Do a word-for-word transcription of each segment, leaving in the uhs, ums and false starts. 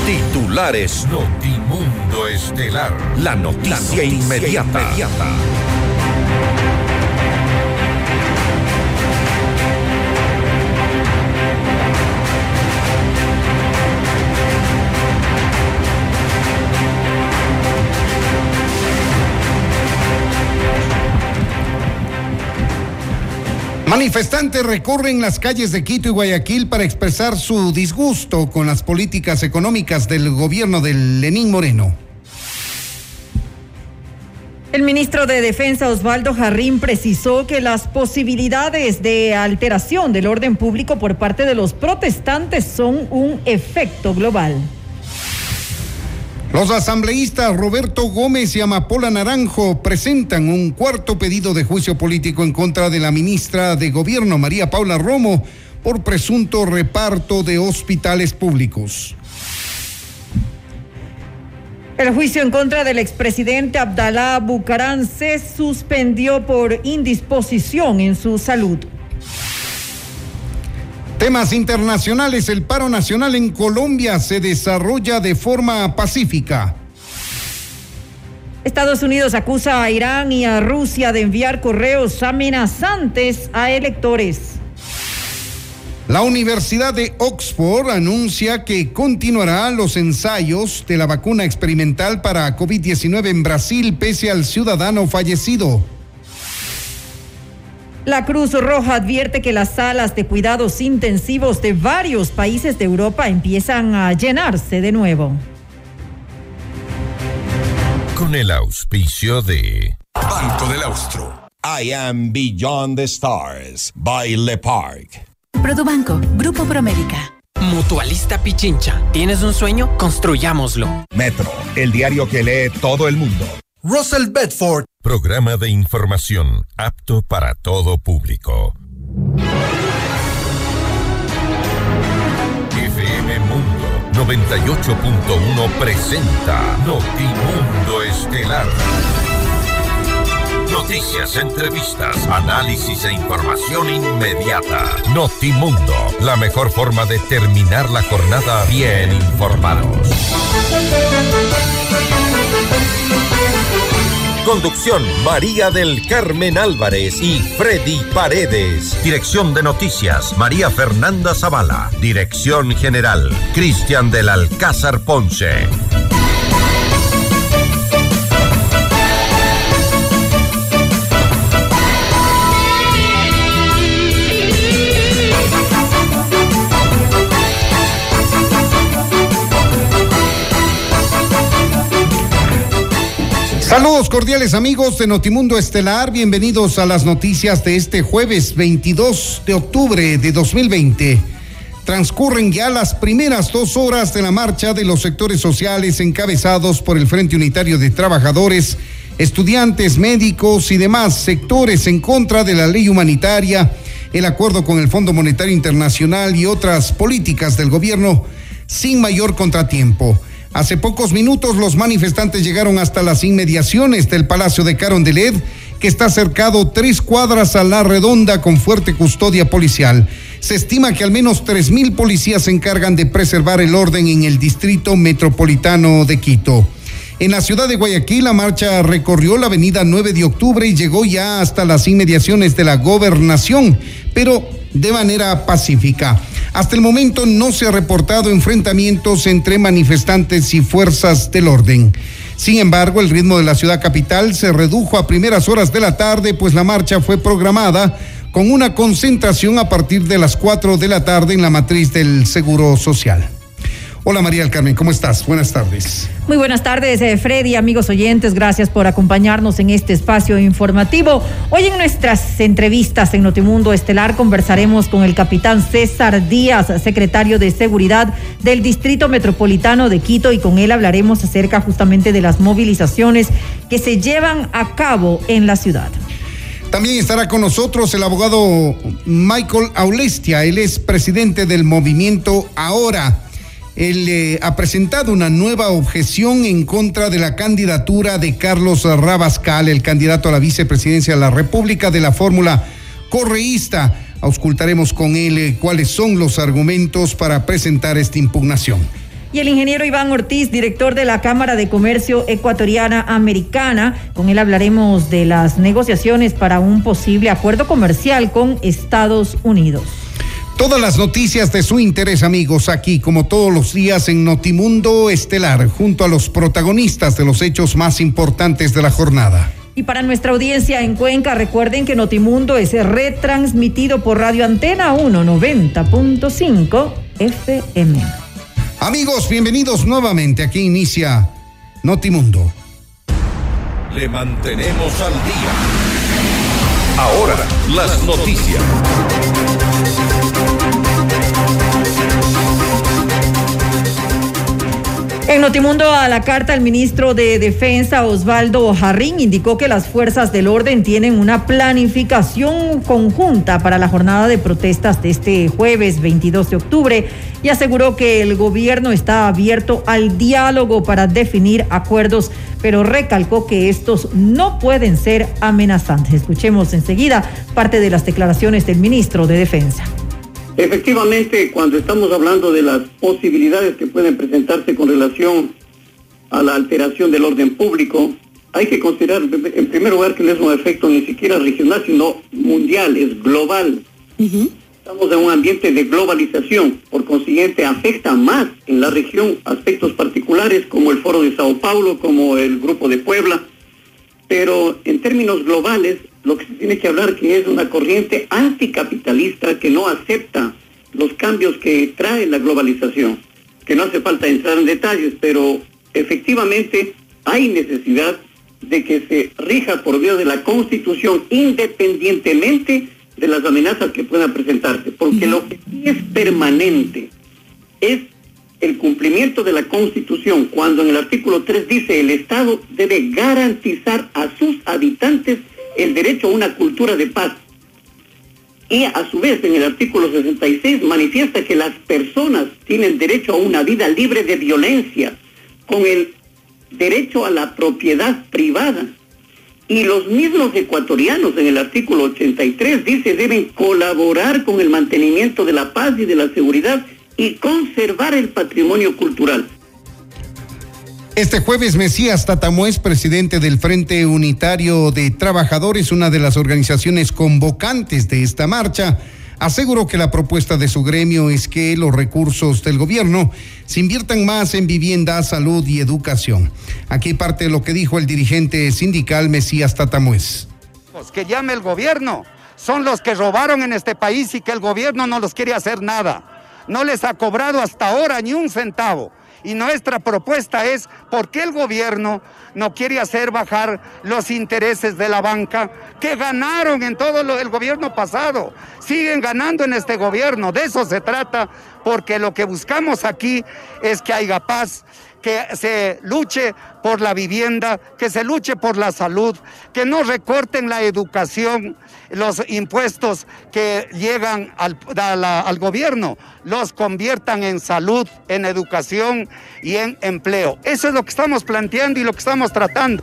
Titulares. Notimundo Estelar. La noticia, La noticia inmediata. inmediata. Manifestantes recorren las calles de Quito y Guayaquil para expresar su disgusto con las políticas económicas del gobierno de Lenín Moreno. El ministro de Defensa, Osvaldo Jarrín, precisó que las posibilidades de alteración del orden público por parte de los protestantes son un efecto global. Los asambleístas Roberto Gómez y Amapola Naranjo presentan un cuarto pedido de juicio político en contra de la ministra de Gobierno, María Paula Romo, por presunto reparto de hospitales públicos. El juicio en contra del expresidente Abdalá Bucaram se suspendió por indisposición en su salud. Temas internacionales. El paro nacional en Colombia se desarrolla de forma pacífica. Estados Unidos acusa a Irán y a Rusia de enviar correos amenazantes a electores. La Universidad de Oxford anuncia que continuará los ensayos de la vacuna experimental para COVID diecinueve en Brasil pese al ciudadano fallecido. La Cruz Roja advierte que las salas de cuidados intensivos de varios países de Europa empiezan a llenarse de nuevo. Con el auspicio de Banco del Austro. I am Beyond the Stars by Le Parc. Produbanco, Grupo Promérica. Mutualista Pichincha. ¿Tienes un sueño? Construyámoslo. Metro, el diario que lee todo el mundo. Russell Bedford. Programa de información apto para todo público. F M Mundo noventa y ocho punto uno presenta Notimundo Estelar. Noticias, entrevistas, análisis e información inmediata. Notimundo, la mejor forma de terminar la jornada bien informados. Conducción, María del Carmen Álvarez y Freddy Paredes. Dirección de Noticias, María Fernanda Zavala. Dirección General, Cristian del Alcázar Ponce. Saludos cordiales amigos de Notimundo Estelar, bienvenidos a las noticias de este jueves veintidós de octubre de dos mil veinte. Transcurren ya las primeras dos horas de la marcha de los sectores sociales encabezados por el Frente Unitario de Trabajadores, estudiantes, médicos y demás sectores en contra de la ley humanitaria, el acuerdo con el Fondo Monetario Internacional y otras políticas del gobierno sin mayor contratiempo. Hace pocos minutos los manifestantes llegaron hasta las inmediaciones del Palacio de Carondelet, que está cercado tres cuadras a la redonda con fuerte custodia policial. Se estima que al menos tres mil policías se encargan de preservar el orden en el distrito metropolitano de Quito. En la ciudad de Guayaquil, la marcha recorrió la avenida nueve de octubre y llegó ya hasta las inmediaciones de la gobernación, pero de manera pacífica. Hasta el momento no se ha reportado enfrentamientos entre manifestantes y fuerzas del orden. Sin embargo, el ritmo de la ciudad capital se redujo a primeras horas de la tarde, pues la marcha fue programada con una concentración a partir de las cuatro de la tarde en la matriz del Seguro Social. Hola María del Carmen, ¿cómo estás? Buenas tardes. Muy buenas tardes, eh, Freddy, amigos oyentes, gracias por acompañarnos en este espacio informativo. Hoy en nuestras entrevistas en Notimundo Estelar conversaremos con el capitán César Díaz, secretario de Seguridad del Distrito Metropolitano de Quito, y con él hablaremos acerca justamente de las movilizaciones que se llevan a cabo en la ciudad. También estará con nosotros el abogado Michael Aulestia, él es presidente del movimiento Ahora. Él eh, ha presentado una nueva objeción en contra de la candidatura de Carlos Rabascal, el candidato a la vicepresidencia de la República de la fórmula correísta. Auscultaremos con él eh, cuáles son los argumentos para presentar esta impugnación. Y el ingeniero Iván Ortiz, director de la Cámara de Comercio Ecuatoriana Americana. Con él hablaremos de las negociaciones para un posible acuerdo comercial con Estados Unidos. Todas las noticias de su interés, amigos, aquí como todos los días en Notimundo Estelar, junto a los protagonistas de los hechos más importantes de la jornada. Y para nuestra audiencia en Cuenca, recuerden que Notimundo es retransmitido por Radio Antena uno noventa punto cinco F M. Amigos, bienvenidos nuevamente. Aquí inicia Notimundo. Le mantenemos al día. Ahora, las noticias. En Notimundo a la carta, el ministro de Defensa, Osvaldo Jarrín, indicó que las fuerzas del orden tienen una planificación conjunta para la jornada de protestas de este jueves veintidós de octubre y aseguró que el gobierno está abierto al diálogo para definir acuerdos, pero recalcó que estos no pueden ser amenazantes. Escuchemos enseguida parte de las declaraciones del ministro de Defensa. Efectivamente, cuando estamos hablando de las posibilidades que pueden presentarse con relación a la alteración del orden público, hay que considerar en primer lugar que no es un efecto ni siquiera regional, sino mundial, es global. Uh-huh. Estamos en un ambiente de globalización, por consiguiente afecta más en la región aspectos particulares como el Foro de Sao Paulo, como el Grupo de Puebla, pero en términos globales lo que se tiene que hablar que es una corriente anticapitalista que no acepta los cambios que trae la globalización, que no hace falta entrar en detalles, pero efectivamente hay necesidad de que se rija por vía de la Constitución independientemente de las amenazas que puedan presentarse, porque lo que sí es permanente es el cumplimiento de la Constitución, cuando en el artículo tres dice el Estado debe garantizar a sus habitantes el derecho a una cultura de paz. Y a su vez en el artículo sesenta y seis manifiesta que las personas tienen derecho a una vida libre de violencia, con el derecho a la propiedad privada. Y los mismos ecuatorianos en el artículo ochenta y tres dice deben colaborar con el mantenimiento de la paz y de la seguridad y conservar el patrimonio cultural. Este jueves, Mesías Tatamuez, presidente del Frente Unitario de Trabajadores, una de las organizaciones convocantes de esta marcha, aseguró que la propuesta de su gremio es que los recursos del gobierno se inviertan más en vivienda, salud y educación. Aquí parte de lo que dijo el dirigente sindical Mesías Tatamuez. Que llame el gobierno, son los que robaron en este país y que el gobierno no los quiere hacer nada. No les ha cobrado hasta ahora ni un centavo. Y nuestra propuesta es, ¿por qué el gobierno no quiere hacer bajar los intereses de la banca que ganaron en todo lo, el gobierno pasado? Siguen ganando en este gobierno, de eso se trata, porque lo que buscamos aquí es que haya paz, que se luche por la vivienda, que se luche por la salud, que no recorten la educación, los impuestos que llegan al, a la, al gobierno, los conviertan en salud, en educación y en empleo. Eso es lo que estamos planteando y lo que estamos tratando.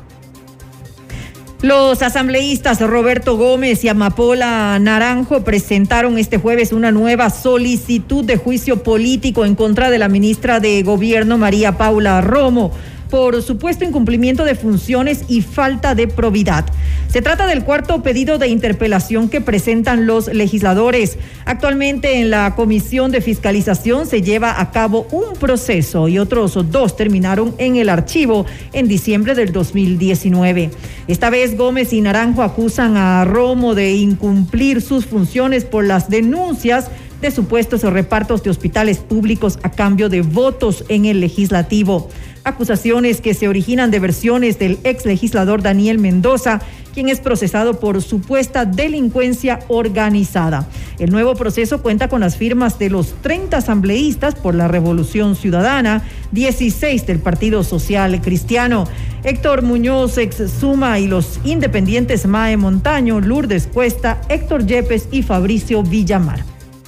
Los asambleístas Roberto Gómez y Amapola Naranjo presentaron este jueves una nueva solicitud de juicio político en contra de la ministra de Gobierno María Paula Romo por supuesto incumplimiento de funciones y falta de probidad. Se trata del cuarto pedido de interpelación que presentan los legisladores. Actualmente en la Comisión de Fiscalización se lleva a cabo un proceso y otros dos terminaron en el archivo en diciembre del dos mil diecinueve. Esta vez Gómez y Naranjo acusan a Romo de incumplir sus funciones por las denuncias de supuestos repartos de hospitales públicos a cambio de votos en el legislativo. Acusaciones que se originan de versiones del ex legislador Daniel Mendoza, quien es procesado por supuesta delincuencia organizada. El nuevo proceso cuenta con las firmas de los treinta asambleístas por la Revolución Ciudadana, dieciséis del Partido Social Cristiano, Héctor Muñoz ex Suma y los independientes Mae Montaño, Lourdes Cuesta, Héctor Yepes y Fabricio Villamar.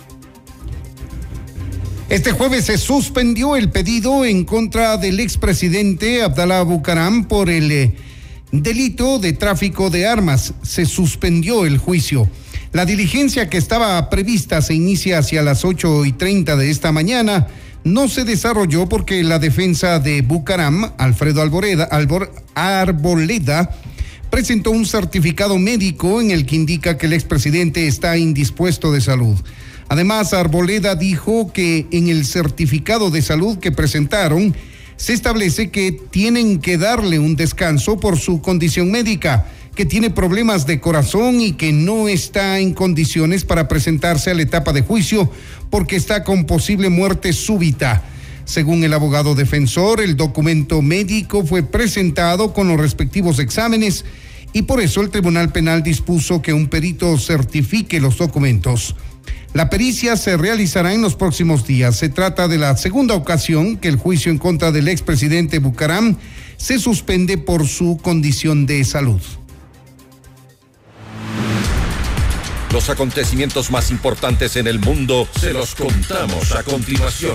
Este jueves se suspendió el pedido en contra del expresidente Abdalá Bucaram por el eh, delito de tráfico de armas. Se suspendió el juicio. La diligencia que estaba prevista se inicia hacia las ocho y treinta de esta mañana, no se desarrolló porque la defensa de Bucaram, Alfredo Alboreda, Albor, Arboleda, presentó un certificado médico en el que indica que el expresidente está indispuesto de salud. Además, Arboleda dijo que en el certificado de salud que presentaron se establece que tienen que darle un descanso por su condición médica, que tiene problemas de corazón y que no está en condiciones para presentarse a la etapa de juicio porque está con posible muerte súbita. Según el abogado defensor, el documento médico fue presentado con los respectivos exámenes y por eso el Tribunal Penal dispuso que un perito certifique los documentos. La pericia se realizará en los próximos días. Se trata de la segunda ocasión que el juicio en contra del expresidente Bucaram se suspende por su condición de salud. Los acontecimientos más importantes en el mundo se los contamos a continuación.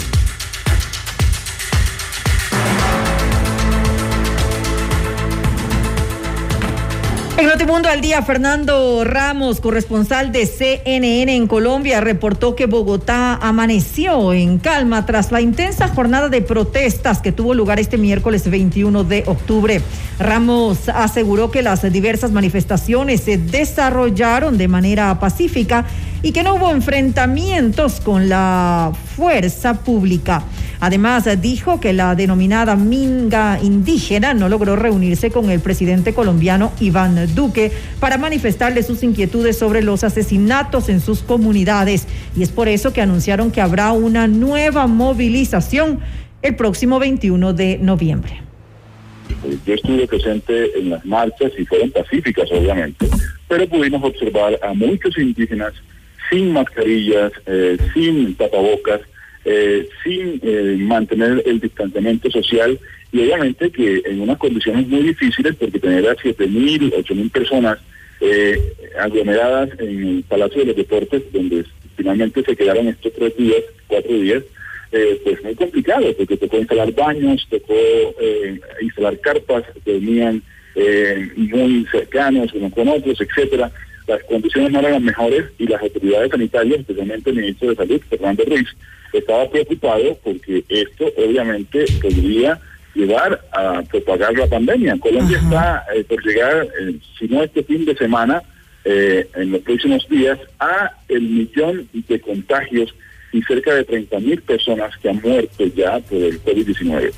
En Notimundo al Día, Fernando Ramos, corresponsal de C N N en Colombia, reportó que Bogotá amaneció en calma tras la intensa jornada de protestas que tuvo lugar este miércoles veintiuno de octubre. Ramos aseguró que las diversas manifestaciones se desarrollaron de manera pacífica y que no hubo enfrentamientos con la fuerza pública. Además, dijo que la denominada minga indígena no logró reunirse con el presidente colombiano Iván Duque para manifestarle sus inquietudes sobre los asesinatos en sus comunidades, y es por eso que anunciaron que habrá una nueva movilización el próximo veintiuno de noviembre. Yo estuve presente en las marchas y fueron pacíficas, obviamente, pero pudimos observar a muchos indígenas sin mascarillas, eh, sin tapabocas, eh, sin eh, mantener el distanciamiento social, y obviamente que en unas condiciones muy difíciles, porque tener a siete mil, ocho mil personas eh, aglomeradas en el Palacio de los Deportes, donde finalmente se quedaron estos tres días, cuatro días, eh, pues muy complicado, porque tocó instalar baños, tocó eh, instalar carpas que venían eh, muy cercanos unos con otros, etcétera. Las condiciones no eran las mejores y las autoridades sanitarias, especialmente el ministro de Salud, Fernando Ruiz, estaba preocupado porque esto obviamente podría llevar a propagar la pandemia. Colombia Ajá. está eh, por llegar, eh, si no este fin de semana, eh, en los próximos días, a el millón de contagios y cerca de treinta mil personas que han muerto ya por el COVID diecinueve.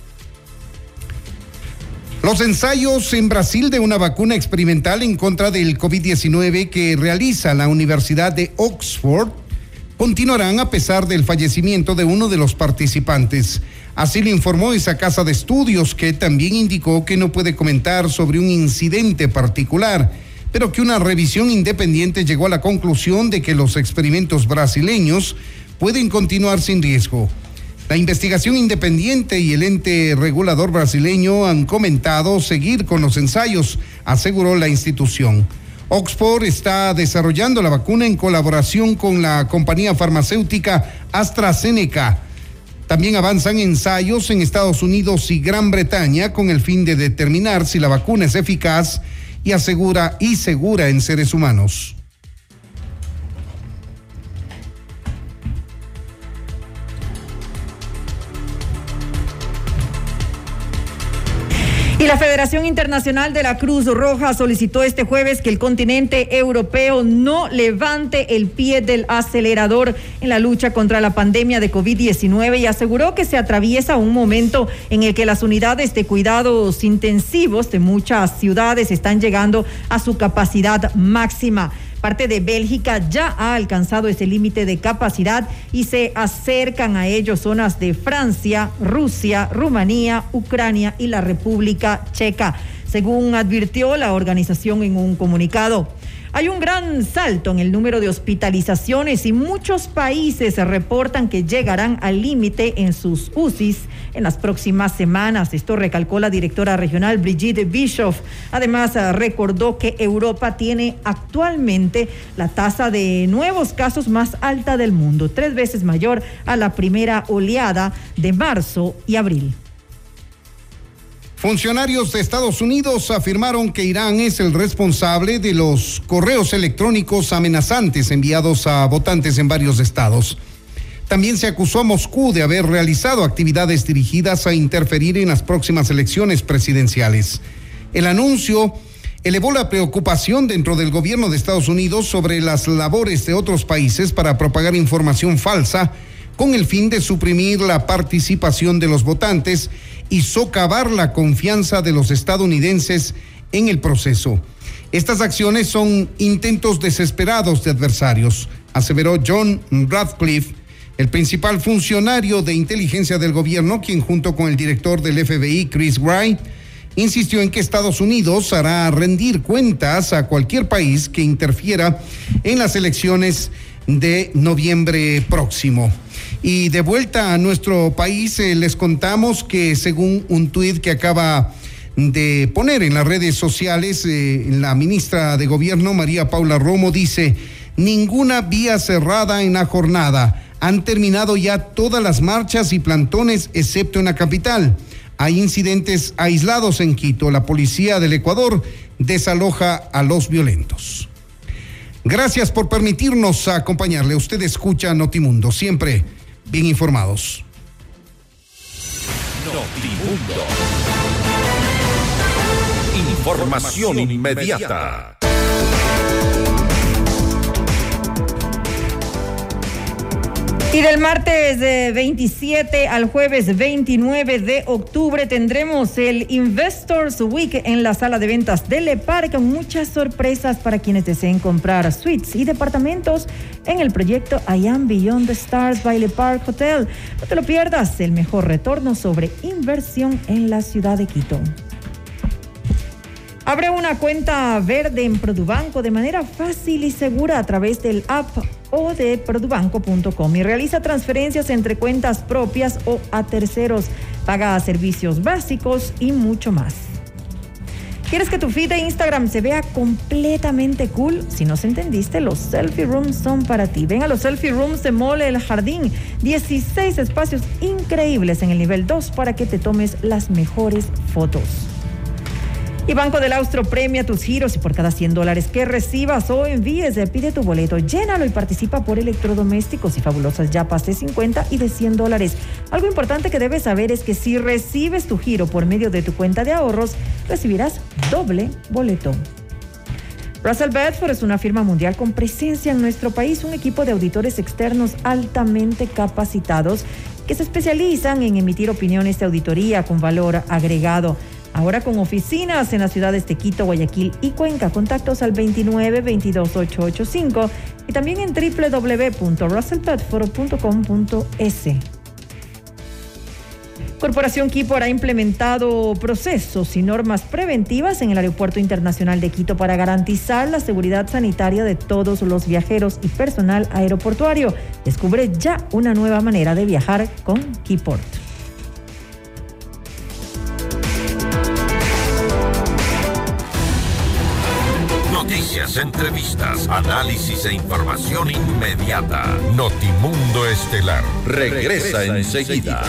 Los ensayos en Brasil de una vacuna experimental en contra del COVID diecinueve que realiza la Universidad de Oxford continuarán a pesar del fallecimiento de uno de los participantes. Así lo informó esa casa de estudios, que también indicó que no puede comentar sobre un incidente particular, pero que una revisión independiente llegó a la conclusión de que los experimentos brasileños pueden continuar sin riesgo. La investigación independiente y el ente regulador brasileño han comentado seguir con los ensayos, aseguró la institución. Oxford está desarrollando la vacuna en colaboración con la compañía farmacéutica AstraZeneca. También avanzan ensayos en Estados Unidos y Gran Bretaña con el fin de determinar si la vacuna es eficaz y asegura y segura en seres humanos. Y la Federación Internacional de la Cruz Roja solicitó este jueves que el continente europeo no levante el pie del acelerador en la lucha contra la pandemia de COVID diecinueve y aseguró que se atraviesa un momento en el que las unidades de cuidados intensivos de muchas ciudades están llegando a su capacidad máxima. Parte de Bélgica ya ha alcanzado ese límite de capacidad y se acercan a ello zonas de Francia, Rusia, Rumanía, Ucrania y la República Checa, según advirtió la organización en un comunicado. Hay un gran salto en el número de hospitalizaciones y muchos países reportan que llegarán al límite en sus U C Is en las próximas semanas. Esto recalcó la directora regional Brigitte Bischoff. Además, recordó que Europa tiene actualmente la tasa de nuevos casos más alta del mundo, tres veces mayor a la primera oleada de marzo y abril. Funcionarios de Estados Unidos afirmaron que Irán es el responsable de los correos electrónicos amenazantes enviados a votantes en varios estados. También se acusó a Moscú de haber realizado actividades dirigidas a interferir en las próximas elecciones presidenciales. El anuncio elevó la preocupación dentro del gobierno de Estados Unidos sobre las labores de otros países para propagar información falsa con el fin de suprimir la participación de los votantes y socavar la confianza de los estadounidenses en el proceso. Estas acciones son intentos desesperados de adversarios, aseveró John Ratcliffe, el principal funcionario de inteligencia del gobierno, quien junto con el director del F B I, Chris Wray, insistió en que Estados Unidos hará rendir cuentas a cualquier país que interfiera en las elecciones de noviembre próximo. Y de vuelta a nuestro país, eh, les contamos que según un tuit que acaba de poner en las redes sociales, eh, la ministra de Gobierno, María Paula Romo, dice: ninguna vía cerrada en la jornada. Han terminado ya todas las marchas y plantones, excepto en la capital. Hay incidentes aislados en Quito. La policía del Ecuador desaloja a los violentos. Gracias por permitirnos acompañarle. Usted escucha Notimundo, siempre bien informados. Notimundo. Información inmediata. Y del martes veintisiete al jueves veintinueve de octubre tendremos el Investors Week en la sala de ventas de Le Parc, con muchas sorpresas para quienes deseen comprar suites y departamentos en el proyecto I Am Beyond the Stars by Le Parc Hotel. No te lo pierdas, el mejor retorno sobre inversión en la ciudad de Quito. Abre una cuenta verde en Produbanco de manera fácil y segura a través del app o de produbanco punto com y realiza transferencias entre cuentas propias o a terceros, paga servicios básicos y mucho más. ¿Quieres que tu feed de Instagram se vea completamente cool? Si no se entendiste, los Selfie Rooms son para ti. Ven a los Selfie Rooms de Mall El Jardín. dieciséis espacios increíbles en el nivel dos para que te tomes las mejores fotos. Y Banco del Austro premia tus giros y por cada cien dólares que recibas o envíes, pide tu boleto, llénalo y participa por electrodomésticos y fabulosas yapas de cincuenta y de cien dólares. Algo importante que debes saber es que si recibes tu giro por medio de tu cuenta de ahorros, recibirás doble boleto. Russell Bedford es una firma mundial con presencia en nuestro país, un equipo de auditores externos altamente capacitados que se especializan en emitir opiniones de auditoría con valor agregado. Ahora con oficinas en las ciudades de Quito, Guayaquil y Cuenca. Contactos al veintinueve veintidós ochocientos ochenta y cinco y también en doble u doble u doble u punto russell bedford punto com punto es. Corporación Quipor ha implementado procesos y normas preventivas en el Aeropuerto Internacional de Quito para garantizar la seguridad sanitaria de todos los viajeros y personal aeroportuario. Descubre ya una nueva manera de viajar con Quiport. Noticias, entrevistas, análisis e información inmediata. Notimundo Estelar regresa enseguida.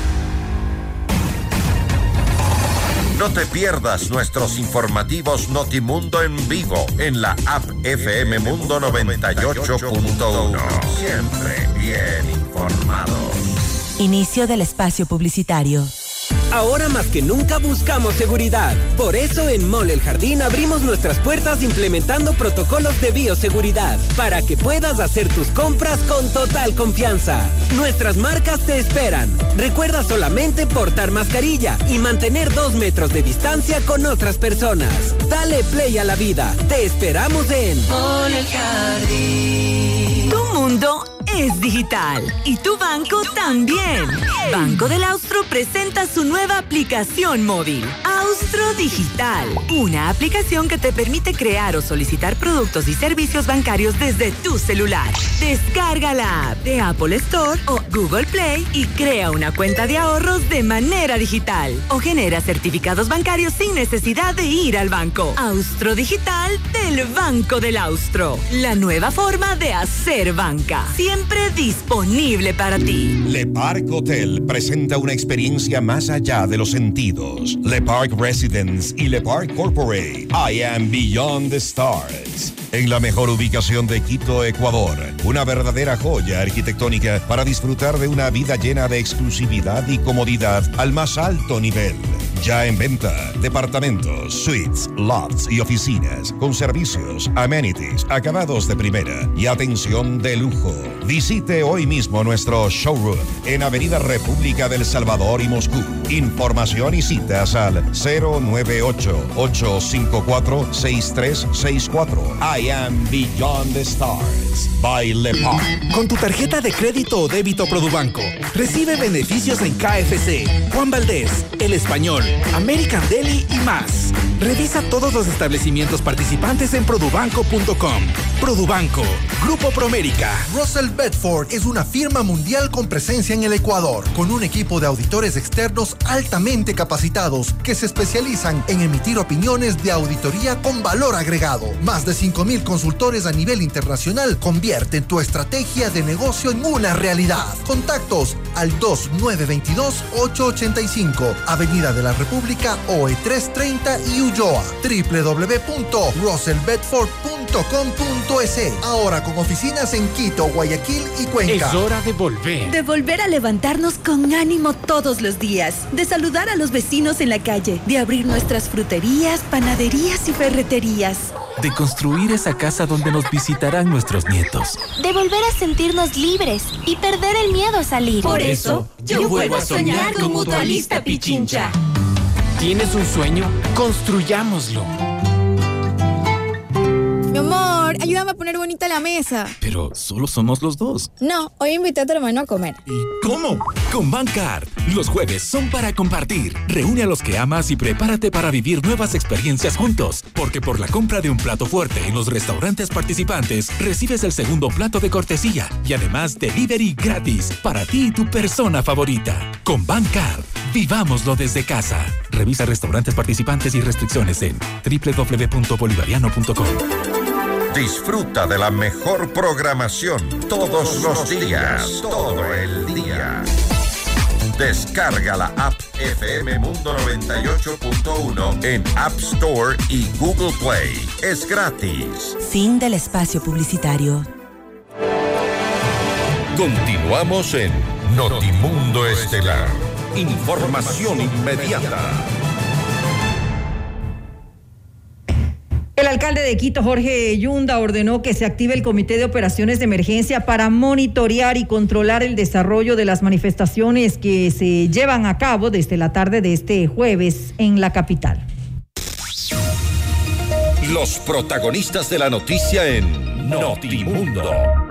No te pierdas nuestros informativos Notimundo en vivo en la app F M Mundo noventa y ocho punto uno. Siempre bien informados. Inicio del espacio publicitario. Ahora más que nunca buscamos seguridad. Por eso en Mall El Jardín abrimos nuestras puertas implementando protocolos de bioseguridad para que puedas hacer tus compras con total confianza. Nuestras marcas te esperan. Recuerda solamente portar mascarilla y mantener dos metros de distancia con otras personas. Dale play a la vida. Te esperamos en Mall El Jardín. Tu mundo es digital y tu banco también. Banco del Austro presenta su nueva aplicación móvil, Austro Digital, una aplicación que te permite crear o solicitar productos y servicios bancarios desde tu celular. Descarga la app de Apple Store o Google Play y crea una cuenta de ahorros de manera digital o genera certificados bancarios sin necesidad de ir al banco. Austro Digital del Banco del Austro, la nueva forma de hacer banca. Siempre disponible para ti. Le Parc Hotel presenta una experiencia más allá de los sentidos. Le Parc Residence y Le Parc Corporate. I am Beyond the Stars. En la mejor ubicación de Quito, Ecuador. Una verdadera joya arquitectónica para disfrutar de una vida llena de exclusividad y comodidad al más alto nivel. Ya en venta, departamentos, suites, lofts y oficinas con servicios, amenities, acabados de primera y atención de lujo. Visite hoy mismo nuestro showroom en Avenida República del Salvador y Moscú. Información y citas al cero nueve ocho, ocho cinco cuatro, seis tres seis cuatro. I am Beyond the Stars by Le Parc. Con tu tarjeta de crédito o débito Produbanco, recibe beneficios en K F C, Juan Valdés, El Español, American Deli y más. Revisa todos los establecimientos participantes en produbanco punto com. Produbanco, Grupo Promérica. Russell Bedford es una firma mundial con presencia en el Ecuador, con un equipo de auditores externos altamente capacitados que se especializan en emitir opiniones de auditoría con valor agregado. Más de cinco mil consultores a nivel internacional convierten tu estrategia de negocio en una realidad. Contactos al dos nueve dos dos, ocho ocho cinco, Avenida de la República, O E trescientos treinta y Ulloa. doble u doble u doble u punto russell bedford punto com punto es. Ahora con oficinas en Quito, Guayaquil y Cuenca. Es hora de volver. De volver a levantarnos con ánimo todos los días. De saludar a los vecinos en la calle. De abrir nuestras fruterías, panaderías y ferreterías. De construir esa casa donde nos visitarán nuestros nietos. De volver a sentirnos libres y perder el miedo a salir. Por eso, yo vuelvo a soñar con Mutualista Pichincha. ¿Tienes un sueño? Construyámoslo. Mi amor, ayúdame a poner bonita la mesa. Pero solo somos los dos. No, hoy invité a tu hermano a comer. ¿Y cómo? Con Bancard. Los jueves son para compartir. Reúne a los que amas y prepárate para vivir nuevas experiencias juntos. Porque por la compra de un plato fuerte en los restaurantes participantes, recibes el segundo plato de cortesía. Y además, delivery gratis para ti y tu persona favorita. Con Bancard, vivámoslo desde casa. Revisa restaurantes participantes y restricciones en doble u doble u doble u punto bolivariano punto com. Disfruta de la mejor programación todos los días, todo el día. Descarga la app F M Mundo noventa y ocho punto uno en App Store y Google Play. Es gratis. Fin del espacio publicitario. Continuamos en Notimundo Estelar. Información inmediata. El alcalde de Quito, Jorge Yunda, ordenó que se active el Comité de Operaciones de Emergencia para monitorear y controlar el desarrollo de las manifestaciones que se llevan a cabo desde la tarde de este jueves en la capital. Los protagonistas de la noticia en Notimundo.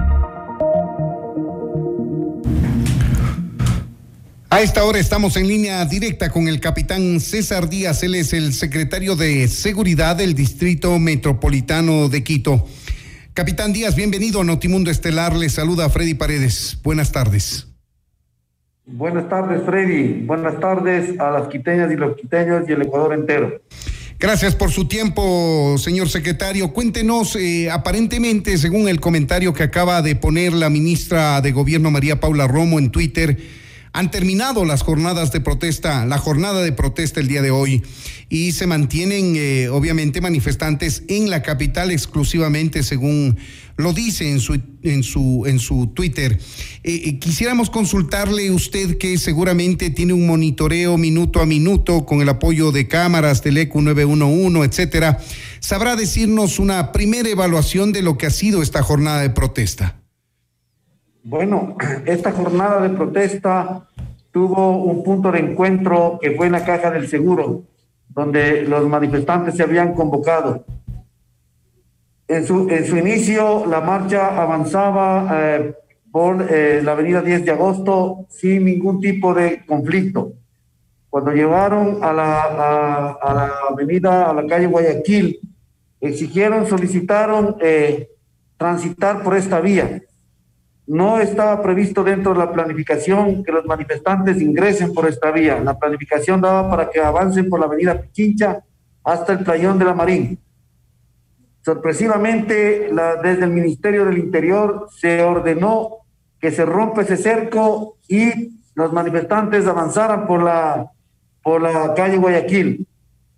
A esta hora estamos en línea directa con el capitán César Díaz. Él es el secretario de Seguridad del Distrito Metropolitano de Quito. Capitán Díaz, bienvenido a Notimundo Estelar. Le saluda Freddy Paredes. Buenas tardes. Buenas tardes, Freddy. Buenas tardes a las quiteñas y los quiteños y el Ecuador entero. Gracias por su tiempo, señor secretario. Cuéntenos, eh, aparentemente, según el comentario que acaba de poner la ministra de Gobierno, María Paula Romo, en Twitter, han terminado las jornadas de protesta, la jornada de protesta el día de hoy, y se mantienen eh, obviamente manifestantes en la capital exclusivamente, según lo dice en su en su en su Twitter. Eh, eh, quisiéramos consultarle, usted que seguramente tiene un monitoreo minuto a minuto con el apoyo de cámaras del E Q nueve uno uno, etcétera, ¿sabrá decirnos una primera evaluación de lo que ha sido esta jornada de protesta? Bueno, esta jornada de protesta tuvo un punto de encuentro que fue en la Caja del Seguro, donde los manifestantes se habían convocado. En su, en su inicio, la marcha avanzaba eh, por eh, la avenida diez de agosto sin ningún tipo de conflicto. Cuando llegaron a la, a, a la avenida, a la calle Guayaquil, exigieron, solicitaron eh, transitar por esta vía. No estaba previsto dentro de la planificación que los manifestantes ingresen por esta vía. La planificación daba para que avancen por la avenida Pichincha hasta el Playón de la Marín. Sorpresivamente, la, desde el Ministerio del Interior se ordenó que se rompa ese cerco y los manifestantes avanzaran por la, por la calle Guayaquil.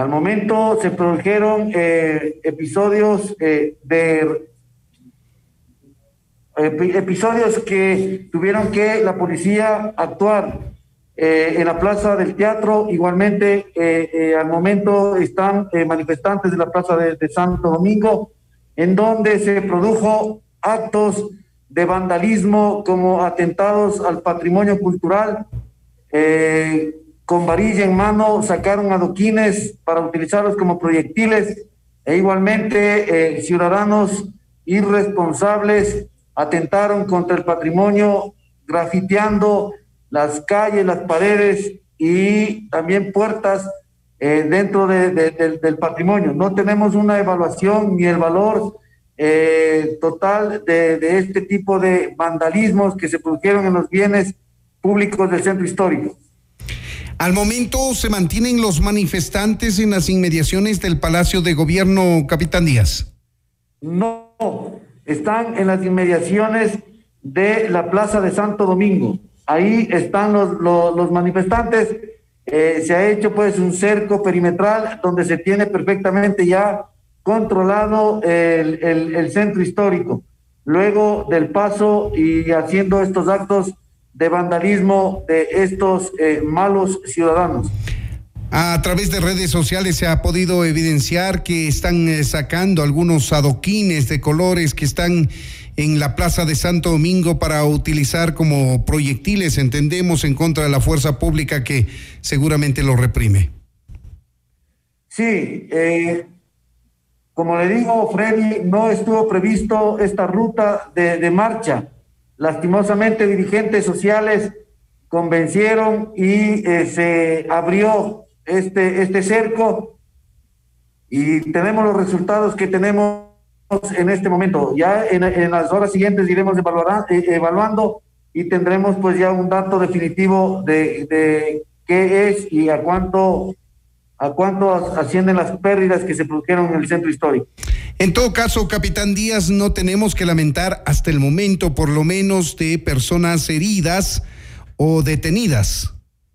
Al momento se produjeron eh, episodios eh, de eh, episodios que tuvieron que la policía actuar eh, en la Plaza del Teatro. Igualmente, eh, eh, al momento están eh, manifestantes de la Plaza de, de Santo Domingo, en donde se produjo actos de vandalismo como atentados al patrimonio cultural. Eh, con varilla en mano sacaron adoquines para utilizarlos como proyectiles, e igualmente eh, ciudadanos irresponsables atentaron contra el patrimonio, grafiteando las calles, las paredes y también puertas eh, dentro de, de, de, del patrimonio. No tenemos una evaluación ni el valor eh, total de, de este tipo de vandalismos que se produjeron en los bienes públicos del centro histórico. Al momento se mantienen los manifestantes en las inmediaciones del Palacio de Gobierno, capitán Díaz. No, están en las inmediaciones de la Plaza de Santo Domingo. Ahí están los, los, los manifestantes. Eh, se ha hecho pues un cerco perimetral donde se tiene perfectamente ya controlado el, el, el centro histórico. Luego del paso y haciendo estos actos de vandalismo de estos eh, malos ciudadanos. A través de redes sociales se ha podido evidenciar que están eh, sacando algunos adoquines de colores que están en la Plaza de Santo Domingo para utilizar como proyectiles, entendemos, en contra de la fuerza pública que seguramente lo reprime. Sí, eh, como le digo, Freddy, no estuvo previsto esta ruta de, de marcha. Lastimosamente, dirigentes sociales convencieron y eh, se abrió este, este cerco y tenemos los resultados que tenemos en este momento. Ya en, en las horas siguientes iremos evaluar, eh, evaluando y tendremos pues ya un dato definitivo de, de qué es y a cuánto, a cuánto ascienden las pérdidas que se produjeron en el centro histórico. En todo caso, capitán Díaz, no tenemos que lamentar hasta el momento, por lo menos, de personas heridas o detenidas.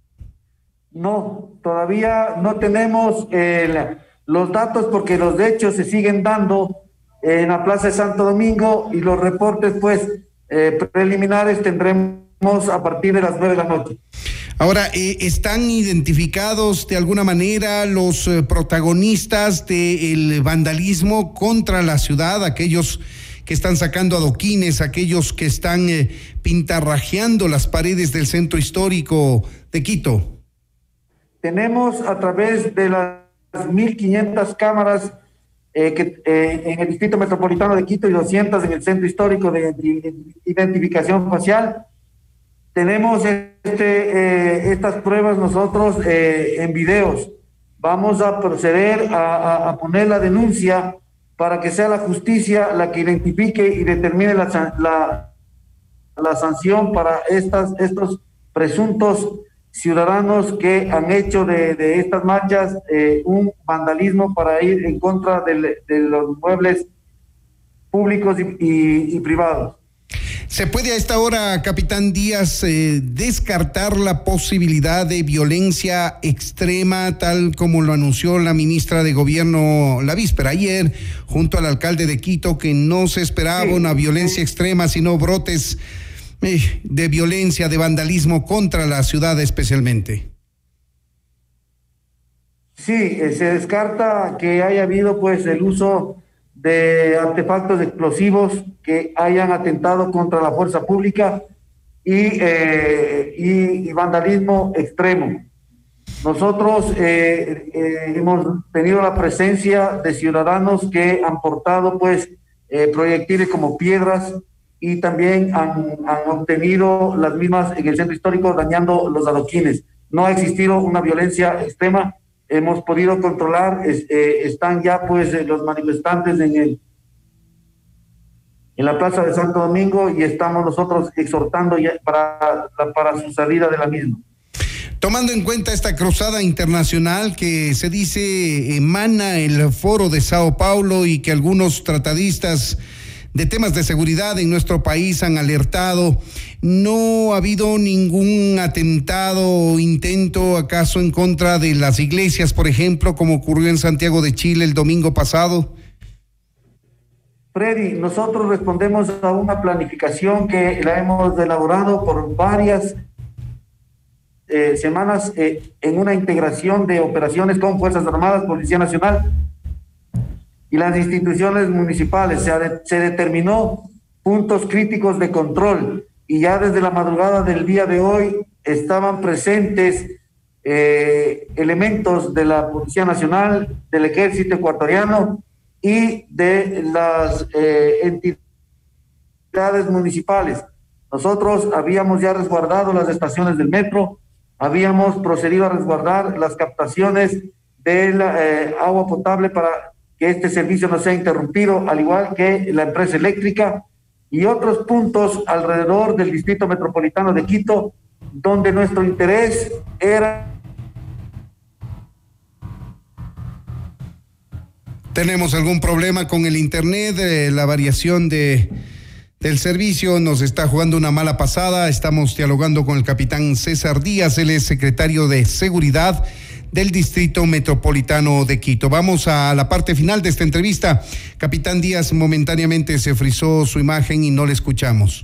No, todavía no tenemos el, los datos porque los hechos se siguen dando en la Plaza de Santo Domingo y los reportes pues eh, preliminares tendremos a partir de las nueve de la noche. Ahora, eh, ¿están identificados de alguna manera los eh, protagonistas del vandalismo contra la ciudad, aquellos que están sacando adoquines, aquellos que están eh, pintarrajeando las paredes del centro histórico de Quito? Tenemos a través de las mil quinientas cámaras eh, que, eh, en el Distrito Metropolitano de Quito y doscientas en el centro histórico de identificación facial. Tenemos este, eh, estas pruebas nosotros eh, en videos. Vamos a proceder a, a, a poner la denuncia para que sea la justicia la que identifique y determine la, la, la sanción para estas, estos presuntos ciudadanos que han hecho de, de estas marchas eh, un vandalismo para ir en contra de, de los muebles públicos y, y, y privados. ¿Se puede a esta hora, capitán Díaz, eh, descartar la posibilidad de violencia extrema, tal como lo anunció la ministra de Gobierno la víspera, ayer, junto al alcalde de Quito, que no se esperaba sí, una violencia sí. extrema, sino brotes eh, de violencia, de vandalismo contra la ciudad especialmente? Sí, eh, se descarta que haya habido pues el uso de artefactos explosivos que hayan atentado contra la fuerza pública y, eh, y, y vandalismo extremo. Nosotros eh, eh, hemos tenido la presencia de ciudadanos que han portado pues eh, proyectiles como piedras y también han, han obtenido las mismas en el centro histórico dañando los adoquines. No ha existido una violencia extrema. Hemos podido controlar, es, eh, están ya pues eh, los manifestantes en el en la Plaza de Santo Domingo y estamos nosotros exhortando ya para, para su salida de la misma. Tomando en cuenta esta cruzada internacional que se dice emana el Foro de Sao Paulo y que algunos tratadistas de temas de seguridad en nuestro país han alertado. ¿No ha habido ningún atentado o intento acaso en contra de las iglesias, por ejemplo, como ocurrió en Santiago de Chile el domingo pasado? Freddy, nosotros respondemos a una planificación que la hemos elaborado por varias eh, semanas eh, en una integración de operaciones con Fuerzas Armadas, Policía Nacional y las instituciones municipales. Se, de, se determinó puntos críticos de control y ya desde la madrugada del día de hoy estaban presentes eh, elementos de la Policía Nacional, del Ejército Ecuatoriano y de las eh, entidades municipales. Nosotros habíamos ya resguardado las estaciones del metro, habíamos procedido a resguardar las captaciones del eh, agua potable para que este servicio no sea interrumpido, al igual que la empresa eléctrica y otros puntos alrededor del Distrito Metropolitano de Quito, donde nuestro interés era... Tenemos algún problema con el internet, eh, la variación de, del servicio nos está jugando una mala pasada. Estamos dialogando con el capitán César Díaz, él es secretario de Seguridad del Distrito Metropolitano de Quito. Vamos a la parte final de esta entrevista. Capitán Díaz, momentáneamente se frizó su imagen y no le escuchamos.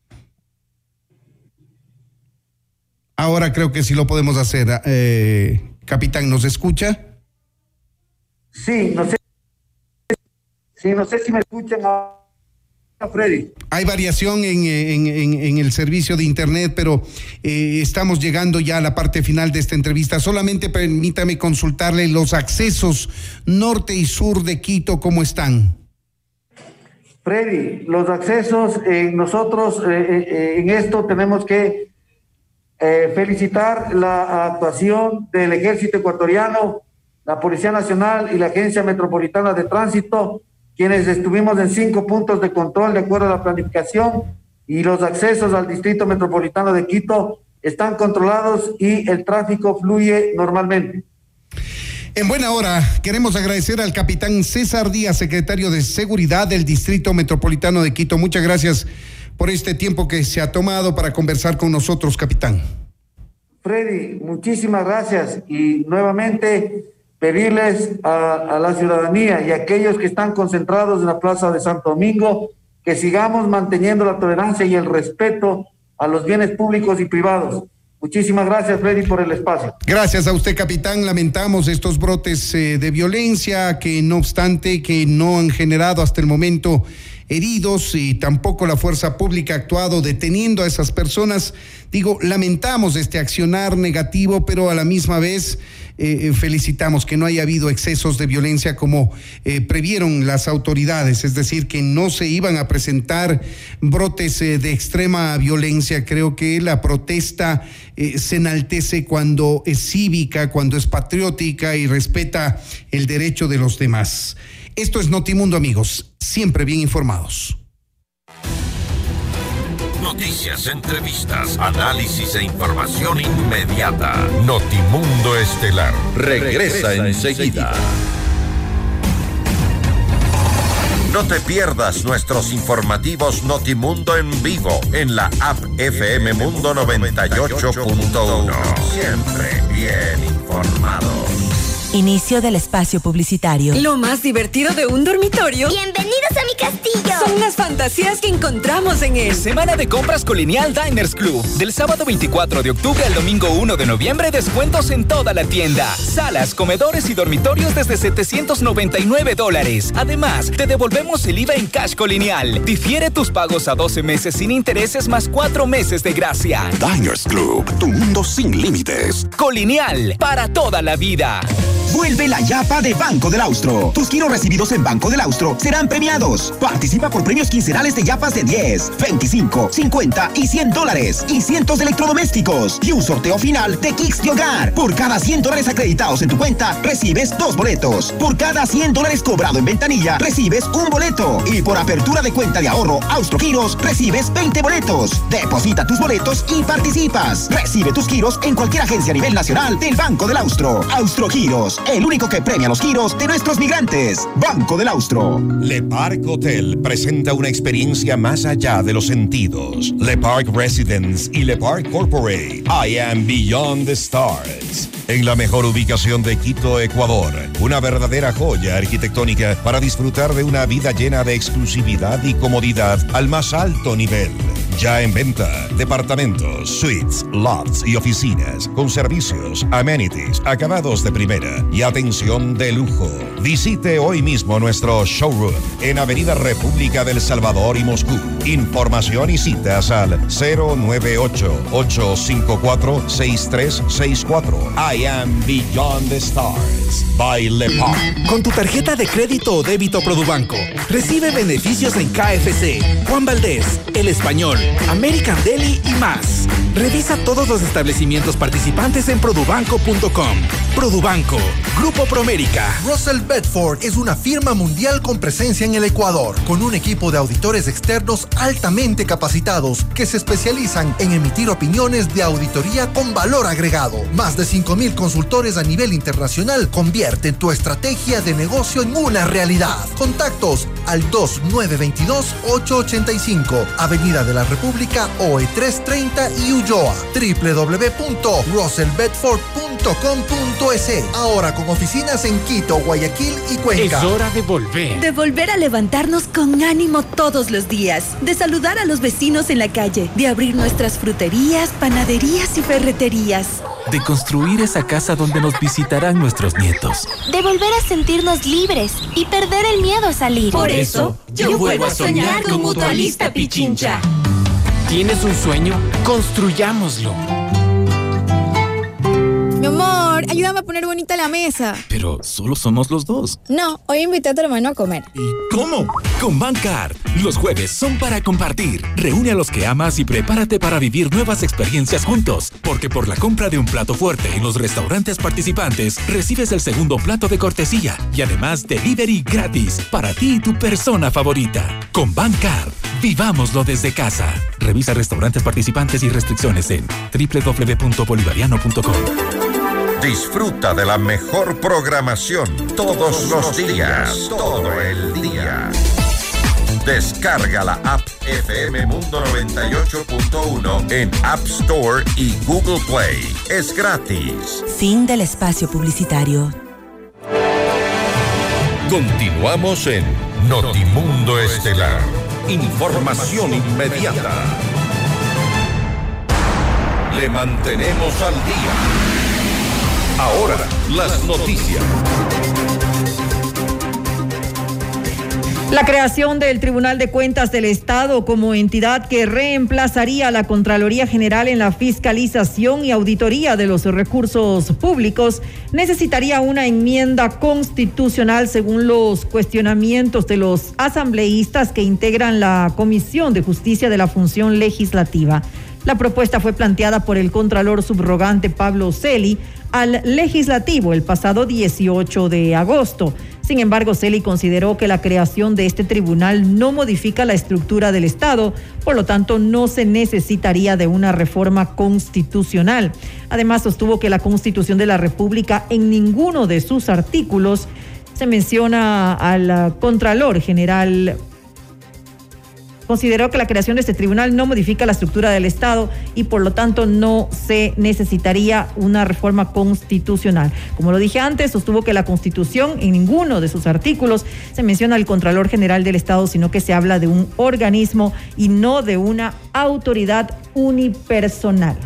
Ahora creo que sí lo podemos hacer. Eh, capitán, ¿nos escucha? Sí, no sé. Sí, no sé si me escuchan ahora, Freddy. Hay variación en, en, en, en el servicio de internet, pero eh, estamos llegando ya a la parte final de esta entrevista. Solamente permítame consultarle los accesos norte y sur de Quito, ¿cómo están? Freddy, los accesos, eh, nosotros eh, eh, en esto tenemos que eh, felicitar la actuación del Ejército Ecuatoriano, la Policía Nacional y la Agencia Metropolitana de Tránsito, quienes estuvimos en cinco puntos de control de acuerdo a la planificación, y los accesos al Distrito Metropolitano de Quito están controlados y el tráfico fluye normalmente. En buena hora, queremos agradecer al capitán César Díaz, secretario de Seguridad del Distrito Metropolitano de Quito. Muchas gracias por este tiempo que se ha tomado para conversar con nosotros, capitán. Freddy, muchísimas gracias y nuevamente pedirles a, a la ciudadanía y a aquellos que están concentrados en la Plaza de Santo Domingo que sigamos manteniendo la tolerancia y el respeto a los bienes públicos y privados. Muchísimas gracias, Freddy, por el espacio. Gracias a usted, capitán. Lamentamos estos brotes eh, de violencia que, no obstante, que no han generado hasta el momento heridos y tampoco la fuerza pública ha actuado deteniendo a esas personas. Digo, lamentamos este accionar negativo, pero a la misma vez eh, felicitamos que no haya habido excesos de violencia como eh, previeron las autoridades, es decir, que no se iban a presentar brotes eh, de extrema violencia. Creo que la protesta eh, se enaltece cuando es cívica, cuando es patriótica y respeta el derecho de los demás. Esto es Notimundo, amigos, siempre bien informados. Noticias, entrevistas, análisis e información inmediata. Notimundo Estelar regresa enseguida. No te pierdas nuestros informativos Notimundo en vivo en la app F M Mundo noventa y ocho punto uno. Siempre bien informados. Inicio del espacio publicitario. Lo más divertido de un dormitorio. ¡Bienvenidos a mi castillo! Son las fantasías que encontramos en él. Semana de compras con Lineal Diners Club. Del sábado veinticuatro de octubre al domingo uno de noviembre, descuentos en toda la tienda. Salas, comedores y dormitorios desde setecientos noventa y nueve dólares. Además, te devolvemos el I V A en cash con Lineal. Difiere tus pagos a doce meses sin intereses más cuatro meses de gracia. Diners Club, tu mundo sin límites. Con Lineal, para toda la vida. Vuelve la Yapa de Banco del Austro. Tus giros recibidos en Banco del Austro serán premiados. Participa por premios quincenales de Yapas de diez, veinticinco, cincuenta y cien dólares y cientos de electrodomésticos. Y un sorteo final de kits de hogar. Por cada cien dólares acreditados en tu cuenta, recibes dos boletos. Por cada cien dólares cobrado en ventanilla, recibes un boleto. Y por apertura de cuenta de ahorro Austro Giros, recibes veinte boletos. Deposita tus boletos y participas. Recibe tus giros en cualquier agencia a nivel nacional del Banco del Austro. Austro Giros. Giros, el único que premia los giros de nuestros migrantes. Banco del Austro. Le Parc Hotel presenta una experiencia más allá de los sentidos. Le Parc Residence y Le Parc Corporate. I am beyond the stars. En la mejor ubicación de Quito, Ecuador. Una verdadera joya arquitectónica para disfrutar de una vida llena de exclusividad y comodidad al más alto nivel. Ya en venta, departamentos, suites, lofts y oficinas con servicios, amenities, acabados de primera y atención de lujo. Visite hoy mismo nuestro showroom en Avenida República del Salvador y Moscú. Información y citas al cero nueve ocho, ocho cinco cuatro, seis tres seis cuatro. I am beyond the stars by Le Parc. Con tu tarjeta de crédito o débito Produbanco, recibe beneficios en K F C, Juan Valdés, El Español, American Deli y más. Revisa todos los establecimientos participantes en produbanco punto com. Produbanco, Grupo Promérica. Russell Bedford es una firma mundial con presencia en el Ecuador, con un equipo de auditores externos altamente capacitados que se especializan en emitir opiniones de auditoría con valor agregado. Más de cinco mil consultores a nivel internacional convierten tu estrategia de negocio en una realidad. Contactos al dos nueve dos dos, ocho ocho cinco, Avenida de la República, O E trescientos treinta y Ulloa. doble u doble u doble u punto russell bedford punto com punto es. Ahora con oficinas en Quito, Guayaquil y Cuenca. Es hora de volver. De volver a levantarnos con ánimo todos los días. De saludar a los vecinos en la calle. De abrir nuestras fruterías, panaderías y ferreterías. De construir esa casa donde nos visitarán nuestros nietos. De volver a sentirnos libres y perder el miedo a salir. Por eso, yo vuelvo a soñar con Mutualista Pichincha. ¿Tienes un sueño? Construyámoslo. Mi amor, ayúdame a poner bonita la mesa. Pero solo somos los dos. No, hoy invité a tu hermano a comer. ¿Y cómo? Con Bancard, los jueves son para compartir. Reúne a los que amas y prepárate para vivir nuevas experiencias juntos. Porque por la compra de un plato fuerte en los restaurantes participantes, recibes el segundo plato de cortesía. Y además, delivery gratis para ti y tu persona favorita. Con Bancard, vivámoslo desde casa. Revisa restaurantes participantes y restricciones en doble u doble u doble u punto bolivariano punto com. Disfruta de la mejor programación todos los días, todo el día. Descarga la app F M Mundo noventa y ocho punto uno en App Store y Google Play. Es gratis. Fin del espacio publicitario. Continuamos en Notimundo Estelar. Información inmediata. Le mantenemos al día. Ahora, las noticias. La creación del Tribunal de Cuentas del Estado como entidad que reemplazaría a la Contraloría General en la fiscalización y auditoría de los recursos públicos necesitaría una enmienda constitucional según los cuestionamientos de los asambleístas que integran la Comisión de Justicia de la Función Legislativa. La propuesta fue planteada por el Contralor Subrogante Pablo Celi al Legislativo el pasado dieciocho de agosto. Sin embargo, Celi consideró que la creación de este tribunal no modifica la estructura del Estado, por lo tanto no se necesitaría de una reforma constitucional. Además, sostuvo que la Constitución de la República en ninguno de sus artículos se menciona al Contralor General. Consideró que la creación de este tribunal no modifica la estructura del Estado y por lo tanto no se necesitaría una reforma constitucional. Como lo dije antes, sostuvo que la Constitución en ninguno de sus artículos se menciona al Contralor General del Estado, sino que se habla de un organismo y no de una autoridad unipersonal.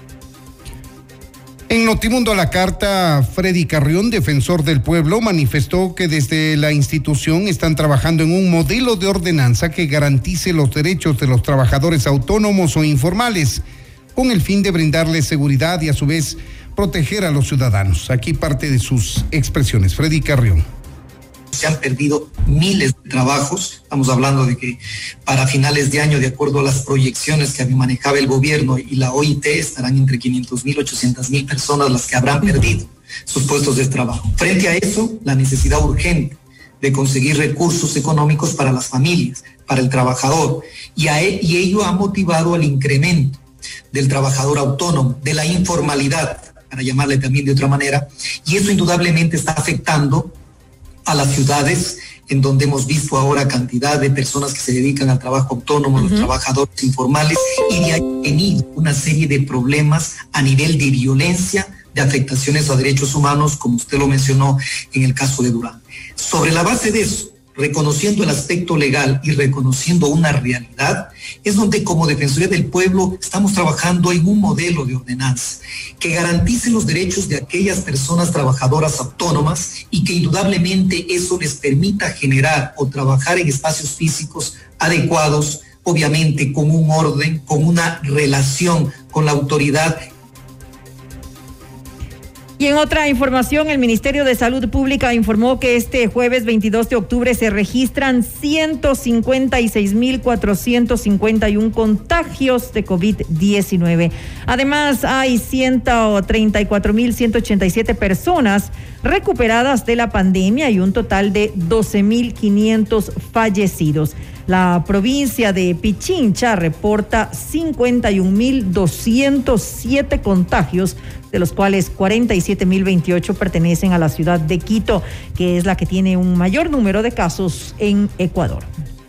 En Notimundo a la Carta, Freddy Carrión, defensor del pueblo, manifestó que desde la institución están trabajando en un modelo de ordenanza que garantice los derechos de los trabajadores autónomos o informales, con el fin de brindarles seguridad y a su vez proteger a los ciudadanos. Aquí parte de sus expresiones. Freddy Carrión. Se han perdido miles de trabajos. Estamos hablando de que para finales de año, de acuerdo a las proyecciones que manejaba el gobierno y la O I T, estarán entre quinientos mil, ochocientas mil personas las que habrán perdido sus puestos de trabajo. Frente a eso, la necesidad urgente de conseguir recursos económicos para las familias, para el trabajador, y, a él, y ello ha motivado el incremento del trabajador autónomo, de la informalidad para llamarle también de otra manera, y eso indudablemente está afectando a las ciudades en donde hemos visto ahora cantidad de personas que se dedican al trabajo autónomo, uh-huh. los trabajadores informales, y de ahí han tenido una serie de problemas a nivel de violencia, de afectaciones a derechos humanos, como usted lo mencionó en el caso de Durán. Sobre la base de eso, reconociendo el aspecto legal y reconociendo una realidad, es donde como Defensoría del Pueblo estamos trabajando en un modelo de ordenanza que garantice los derechos de aquellas personas trabajadoras autónomas y que indudablemente eso les permita generar o trabajar en espacios físicos adecuados, obviamente con un orden, con una relación con la autoridad. Y en otra información, el Ministerio de Salud Pública informó que este jueves veintidós de octubre se registran ciento cincuenta y seis mil cuatrocientos cincuenta y uno contagios de COVID diecinueve. Además, hay ciento treinta y cuatro mil ciento ochenta y siete personas recuperadas de la pandemia y un total de doce mil quinientos fallecidos. La provincia de Pichincha reporta cincuenta y un mil doscientos siete contagios, de los cuales cuarenta y siete mil veintiocho pertenecen a la ciudad de Quito, que es la que tiene un mayor número de casos en Ecuador.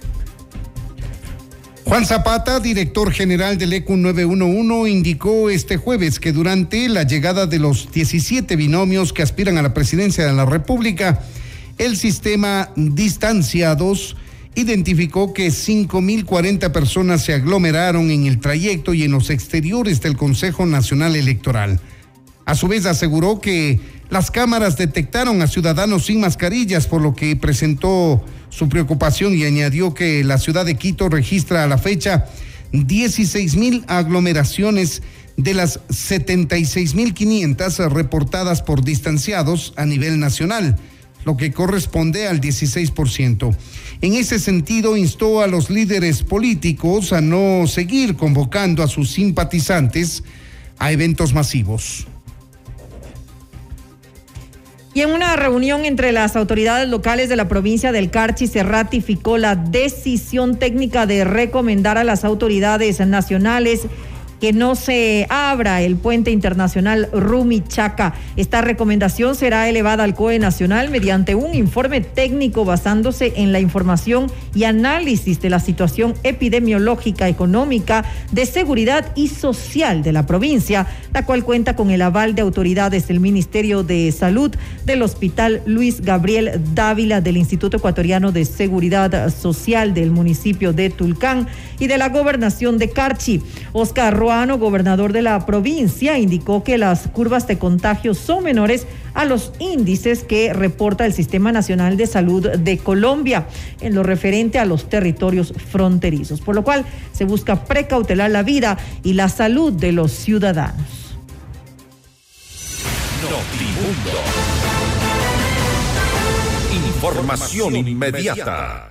Juan Zapata, director general del E C U nueve uno uno, indicó este jueves que durante la llegada de los diecisiete binomios que aspiran a la presidencia de la República, el sistema Distanciados identificó que cinco mil cuarenta personas se aglomeraron en el trayecto y en los exteriores del Consejo Nacional Electoral. A su vez aseguró que las cámaras detectaron a ciudadanos sin mascarillas, por lo que presentó su preocupación y añadió que la ciudad de Quito registra a la fecha dieciséis mil aglomeraciones de las setenta y seis mil quinientas reportadas por distanciados a nivel nacional, lo que corresponde al dieciséis por ciento. En ese sentido, instó a los líderes políticos a no seguir convocando a sus simpatizantes a eventos masivos. Y en una reunión entre las autoridades locales de la provincia del Carchi se ratificó la decisión técnica de recomendar a las autoridades nacionales que no se abra el puente internacional Rumichaca. Esta recomendación será elevada al C O E Nacional mediante un informe técnico basándose en la información y análisis de la situación epidemiológica, económica, de seguridad y social de la provincia, la cual cuenta con el aval de autoridades del Ministerio de Salud, del Hospital Luis Gabriel Dávila, del Instituto Ecuatoriano de Seguridad Social del municipio de Tulcán y de la Gobernación de Carchi. Oscar Ruano, gobernador de la provincia, indicó que las curvas de contagio son menores a los índices que reporta el Sistema Nacional de Salud de Colombia en lo referente a los territorios fronterizos, por lo cual se busca precautelar la vida y la salud de los ciudadanos. Notimundo. Información inmediata.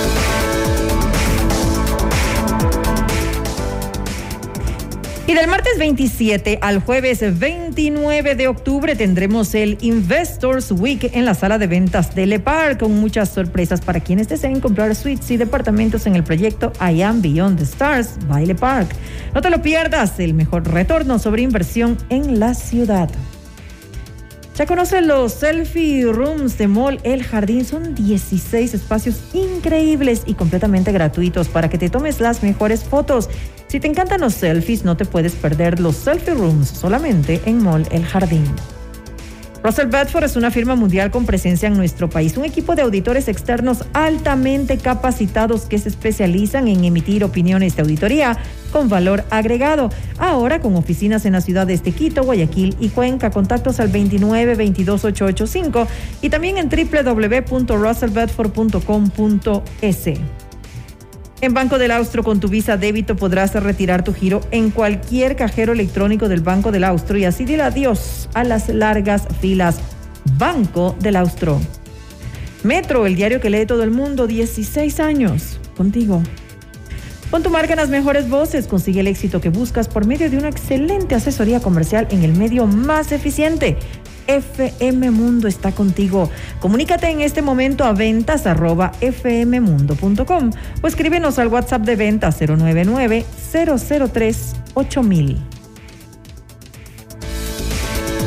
Y del martes veintisiete al jueves veintinueve de octubre tendremos el Investors Week en la sala de ventas de Le Parc, con muchas sorpresas para quienes deseen comprar suites y departamentos en el proyecto I Am Beyond the Stars by Le Parc. No te lo pierdas, el mejor retorno sobre inversión en la ciudad. Ya conocen los Selfie Rooms de Mall El Jardín. Son dieciséis espacios increíbles y completamente gratuitos para que te tomes las mejores fotos. Si te encantan los selfies, no te puedes perder los Selfie Rooms solamente en Mall El Jardín. Russell Bedford es una firma mundial con presencia en nuestro país, un equipo de auditores externos altamente capacitados que se especializan en emitir opiniones de auditoría con valor agregado. Ahora con oficinas en las ciudades de Quito, Guayaquil y Cuenca. Contactos al veintinueve veintidós ochocientos ochenta y cinco y también en doble u doble u doble u punto russell bedford punto com punto es. En Banco del Austro, con tu Visa Débito podrás retirar tu giro en cualquier cajero electrónico del Banco del Austro y así dile adiós a las largas filas. Banco del Austro. Metro, el diario que lee todo el mundo, dieciséis años contigo. Pon tu marca en las mejores voces, consigue el éxito que buscas por medio de una excelente asesoría comercial en el medio más eficiente. F M Mundo está contigo. Comunícate en este momento a ventas arroba f m mundo punto com o escríbenos al WhatsApp de ventas cero nueve nueve cero cero tres ocho mil.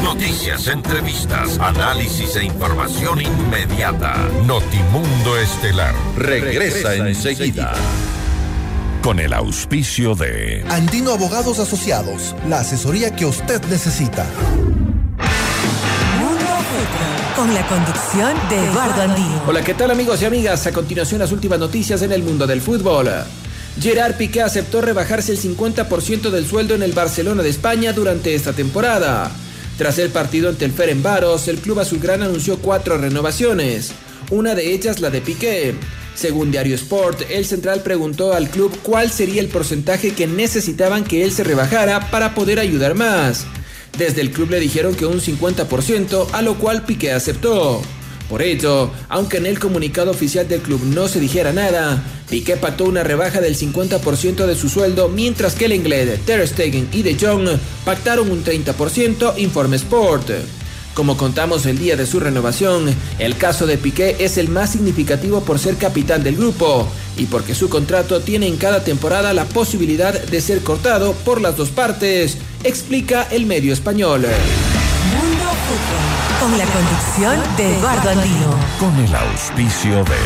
Noticias, entrevistas, análisis e información inmediata. Notimundo Estelar regresa enseguida. Con el auspicio de Andino Abogados Asociados, la asesoría que usted necesita. Con la conducción de Eduardo Andino. Hola, ¿qué tal amigos y amigas? A continuación las últimas noticias en el mundo del fútbol. Gerard Piqué aceptó rebajarse el cincuenta por ciento del sueldo en el Barcelona de España durante esta temporada. Tras el partido ante el Ferencváros, el club azulgrana anunció cuatro renovaciones, una de ellas la de Piqué. Según Diario Sport, el central preguntó al club cuál sería el porcentaje que necesitaban que él se rebajara para poder ayudar más. Desde el club le dijeron que un cincuenta por ciento, a lo cual Piqué aceptó. Por ello, aunque en el comunicado oficial del club no se dijera nada, Piqué pactó una rebaja del cincuenta por ciento de su sueldo, mientras que el inglés Ter Stegen y De Jong pactaron un treinta por ciento, informa Sport. Como contamos el día de su renovación, el caso de Piqué es el más significativo por ser capitán del grupo y porque su contrato tiene en cada temporada la posibilidad de ser cortado por las dos partes, explica el medio español. Mundo Fútbol. Con la conducción de Eduardo Andino. Con el auspicio de...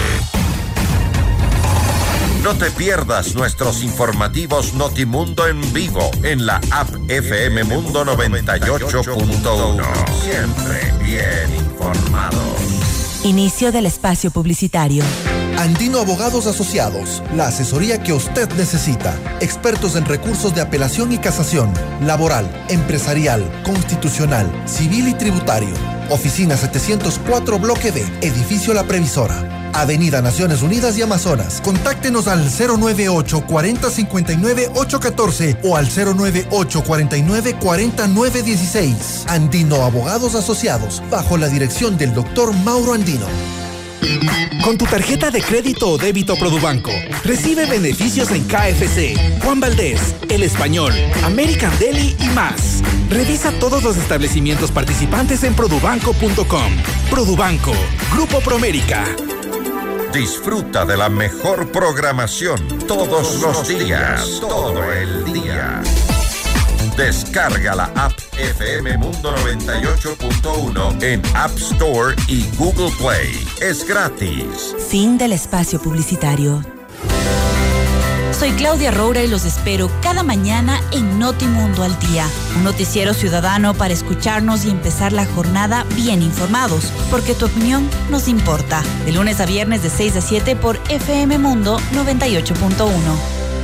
No te pierdas nuestros informativos Notimundo en vivo en la app F M Mundo noventa y ocho punto uno. Siempre bien informados. Inicio del espacio publicitario. Andino Abogados Asociados, la asesoría que usted necesita. Expertos en recursos de apelación y casación, laboral, empresarial, constitucional, civil y tributario. Oficina setecientos cuatro Bloque D, Edificio La Previsora. Avenida Naciones Unidas y Amazonas. Contáctenos al cero nueve ocho, cuarenta, cincuenta y nueve, ocho catorce o al cero nueve ocho, cuarenta y nueve, cuarenta, nueve dieciséis. Andino Abogados Asociados, bajo la dirección del doctor Mauro Andino. Con tu tarjeta de crédito o débito Produbanco, recibe beneficios en K F C, Juan Valdés, El Español, American Deli y más. Revisa todos los establecimientos participantes en produbanco punto com. Produbanco, Grupo Promérica. Disfruta de la mejor programación todos los días, todo el día. Descarga la app F M Mundo noventa y ocho punto uno en App Store y Google Play. Es gratis. Fin del espacio publicitario. Soy Claudia Roura y los espero cada mañana en Notimundo al Día, un noticiero ciudadano para escucharnos y empezar la jornada bien informados, porque tu opinión nos importa. De lunes a viernes de seis a siete por F M Mundo noventa y ocho punto uno.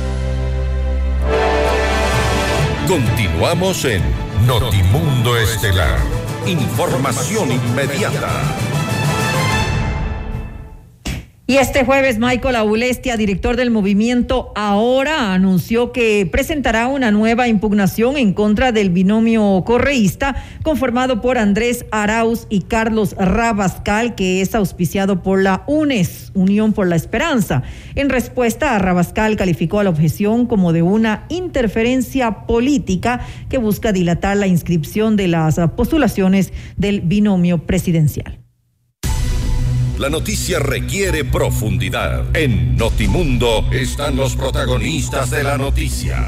Continuamos en Notimundo Estelar. Información inmediata. Y este jueves, Michael Aulestia, director del movimiento Ahora, anunció que presentará una nueva impugnación en contra del binomio correísta conformado por Andrés Arauz y Carlos Rabascal, que es auspiciado por la UNES, Unión por la Esperanza. En respuesta, Rabascal calificó a la objeción como de una interferencia política que busca dilatar la inscripción de las postulaciones del binomio presidencial. La noticia requiere profundidad. En Notimundo están los protagonistas de la noticia.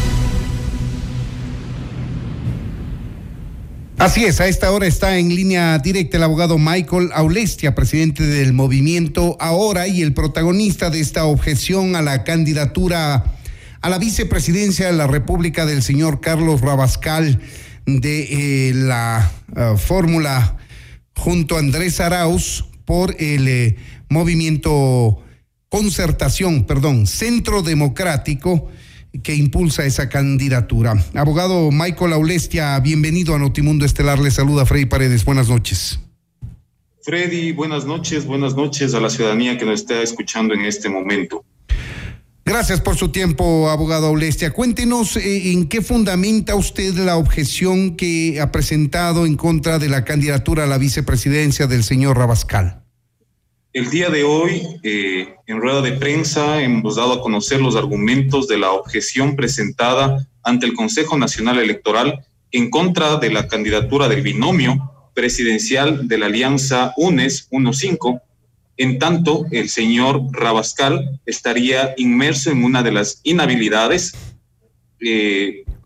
Así es, a esta hora está en línea directa el abogado Michael Aulestia, presidente del movimiento Ahora y el protagonista de esta objeción a la candidatura a la vicepresidencia de la República del señor Carlos Rabascal de eh, la uh, fórmula junto a Andrés Arauz por el eh, movimiento Concertación, perdón, Centro Democrático que impulsa esa candidatura. Abogado Michael Aulestia, bienvenido a Notimundo Estelar, le saluda Freddy Paredes, buenas noches. Freddy, buenas noches, buenas noches a la ciudadanía que nos está escuchando en este momento. Gracias por su tiempo, abogado Aulestia. Cuéntenos eh, en qué fundamenta usted la objeción que ha presentado en contra de la candidatura a la vicepresidencia del señor Rabascal. El día de hoy, eh, en rueda de prensa, hemos dado a conocer los argumentos de la objeción presentada ante el Consejo Nacional Electoral en contra de la candidatura del binomio presidencial de la alianza UNES uno cinco. En tanto, el señor Rabascal estaría inmerso en una de las inhabilidades eh,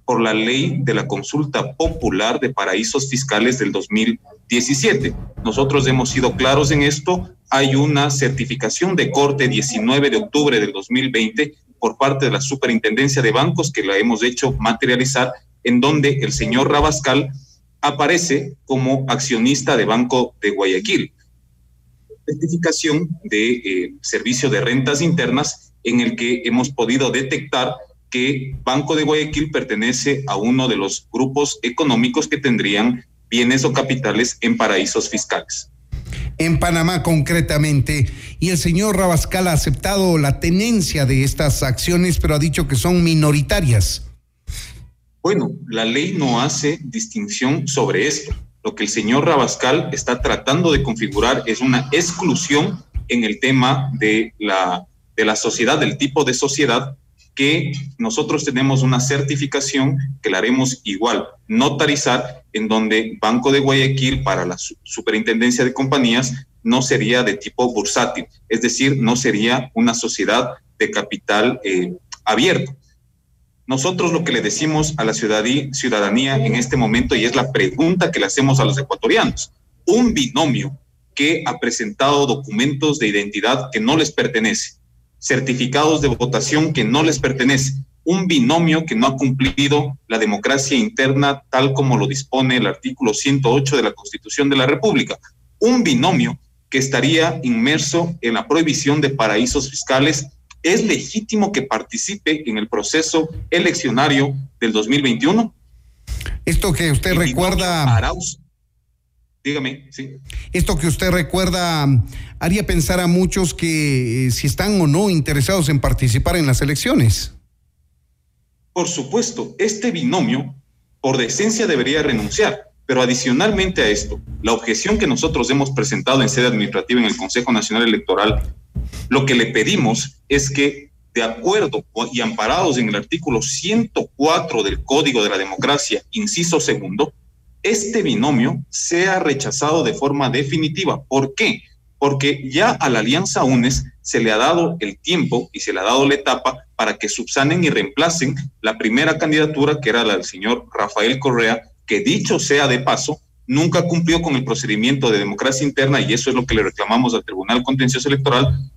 por la ley de la consulta popular de paraísos fiscales del dos mil diecisiete. Nosotros hemos sido claros en esto. Hay una certificación de corte diecinueve de octubre del dos mil veinte por parte de la Superintendencia de Bancos que la hemos hecho materializar, en donde el señor Rabascal aparece como accionista de Banco de Guayaquil. Certificación de eh, servicio de rentas internas en el que hemos podido detectar que Banco de Guayaquil pertenece a uno de los grupos económicos que tendrían bienes o capitales en paraísos fiscales. En Panamá concretamente, y el señor Rabascal ha aceptado la tenencia de estas acciones, pero ha dicho que son minoritarias. Bueno, la ley no hace distinción sobre esto. Lo que el señor Rabascal está tratando de configurar es una exclusión en el tema de la, de la sociedad, del tipo de sociedad, que nosotros tenemos una certificación que la haremos igual, notarizar, en donde Banco de Guayaquil para la Superintendencia de Compañías no sería de tipo bursátil, es decir, no sería una sociedad de capital eh, abierto. Nosotros lo que le decimos a la ciudadanía en este momento, y es la pregunta que le hacemos a los ecuatorianos, un binomio que ha presentado documentos de identidad que no les pertenece, certificados de votación que no les pertenece, un binomio que no ha cumplido la democracia interna tal como lo dispone el artículo ciento ocho de la Constitución de la República, un binomio que estaría inmerso en la prohibición de paraísos fiscales. ¿Es legítimo que participe en el proceso eleccionario del dos mil veintiuno? Esto que usted el recuerda... Arauz. Dígame, sí. Esto que usted recuerda haría pensar a muchos que eh, si están o no interesados en participar en las elecciones. Por supuesto, este binomio, por decencia, debería renunciar. Pero adicionalmente a esto, la objeción que nosotros hemos presentado en sede administrativa en el Consejo Nacional Electoral, lo que le pedimos es que, de acuerdo y amparados en el artículo ciento cuatro del Código de la Democracia, inciso segundo, este binomio sea rechazado de forma definitiva. ¿Por qué? Porque ya a la Alianza UNES se le ha dado el tiempo y se le ha dado la etapa para que subsanen y reemplacen la primera candidatura, que era la del señor Rafael Correa, que dicho sea de paso, nunca cumplió con el procedimiento de democracia interna, y eso es lo que le reclamamos al Tribunal Contencioso Electoral.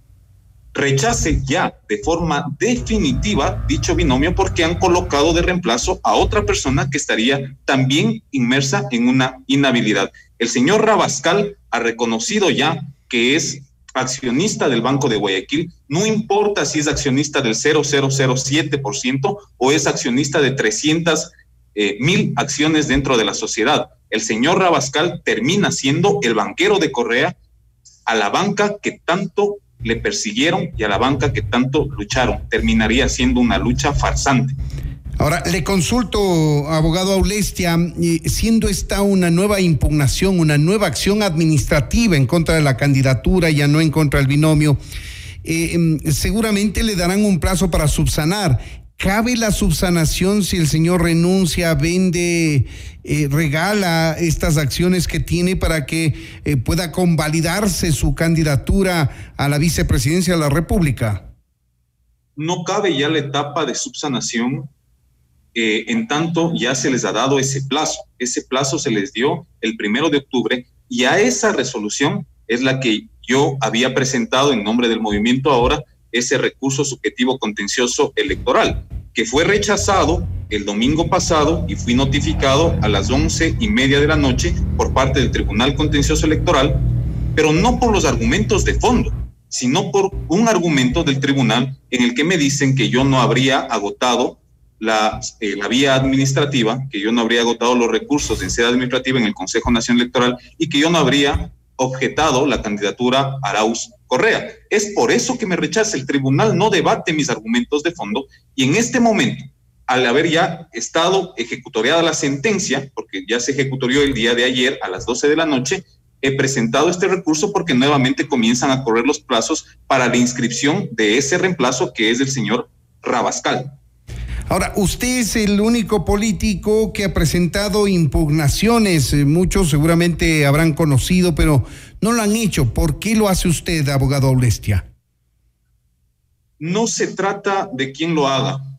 Rechace ya de forma definitiva dicho binomio, porque han colocado de reemplazo a otra persona que estaría también inmersa en una inhabilidad. El señor Rabascal ha reconocido ya que es accionista del Banco de Guayaquil, no importa si es accionista del cero coma cero cero siete por ciento o es accionista de trescientas mil acciones dentro de la sociedad. El señor Rabascal termina siendo el banquero de Correa, a la banca que tanto le persiguieron y a la banca que tanto lucharon. Terminaría siendo una lucha farsante. Ahora, le consulto, abogado Aulestia, siendo esta una nueva impugnación, una nueva acción administrativa en contra de la candidatura, ya no en contra del binomio, eh, seguramente le darán un plazo para subsanar. ¿Cabe la subsanación si el señor renuncia, vende, eh, regala estas acciones que tiene para que eh, pueda convalidarse su candidatura a la vicepresidencia de la República? No cabe ya la etapa de subsanación, eh, en tanto ya se les ha dado ese plazo. Ese plazo se les dio el primero de octubre, y a esa resolución es la que yo había presentado en nombre del movimiento ahora, ese recurso subjetivo contencioso electoral, que fue rechazado el domingo pasado y fui notificado a las once y media de la noche por parte del Tribunal Contencioso Electoral, pero no por los argumentos de fondo, sino por un argumento del tribunal en el que me dicen que yo no habría agotado la, eh, la vía administrativa, que yo no habría agotado los recursos en sede administrativa en el Consejo Nacional Electoral y que yo no habría objetado la candidatura Arauz Correa. Es por eso que me rechaza. El tribunal no debate mis argumentos de fondo, y en este momento, al haber ya estado ejecutoriada la sentencia, porque ya se ejecutorió el día de ayer a las doce de la noche, he presentado este recurso porque nuevamente comienzan a correr los plazos para la inscripción de ese reemplazo, que es del señor Rabascal. Ahora, usted es el único político que ha presentado impugnaciones. Muchos seguramente habrán conocido, pero no lo han hecho. ¿Por qué lo hace usted, abogado Aulestia? No se trata de quién lo haga.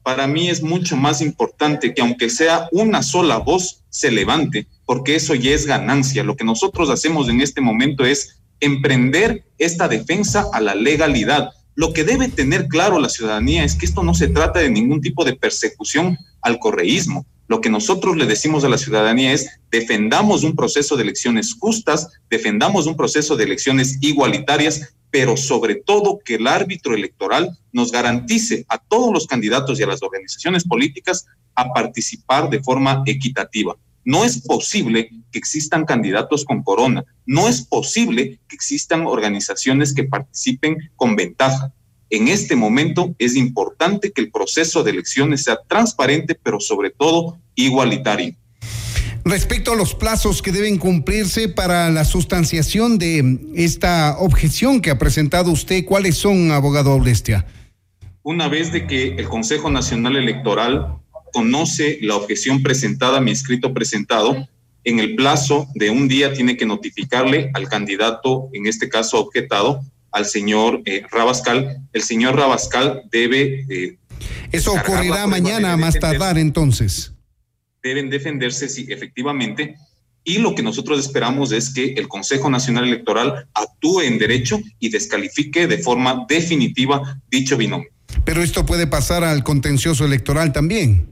para mí es mucho más importante que aunque sea una sola voz se levante, porque eso ya es ganancia. Lo que nosotros hacemos en este momento es emprender esta defensa a la legalidad. Lo que debe tener claro la ciudadanía es que esto no se trata de ningún tipo de persecución al correísmo. Lo que nosotros le decimos a la ciudadanía es defendamos un proceso de elecciones justas, defendamos un proceso de elecciones igualitarias, pero sobre todo que el árbitro electoral nos garantice a todos los candidatos y a las organizaciones políticas a participar de forma equitativa. No es posible que existan candidatos con corona, no es posible que existan organizaciones que participen con ventaja. En este momento es importante que el proceso de elecciones sea transparente, pero sobre todo igualitario. Respecto a los plazos que deben cumplirse para la sustanciación de esta objeción que ha presentado usted, ¿cuáles son, abogado Aulestia? Una vez de que el Consejo Nacional Electoral conoce la objeción presentada, mi escrito presentado, en el plazo de un día tiene que notificarle al candidato, en este caso objetado, al señor eh, Rabascal. El señor Rabascal debe... Eh, Eso ocurrirá mañana a más tardar, entonces. Deben defenderse, sí, efectivamente, y lo que nosotros esperamos es que el Consejo Nacional Electoral actúe en derecho y descalifique de forma definitiva dicho binomio. Pero esto puede pasar al contencioso electoral también.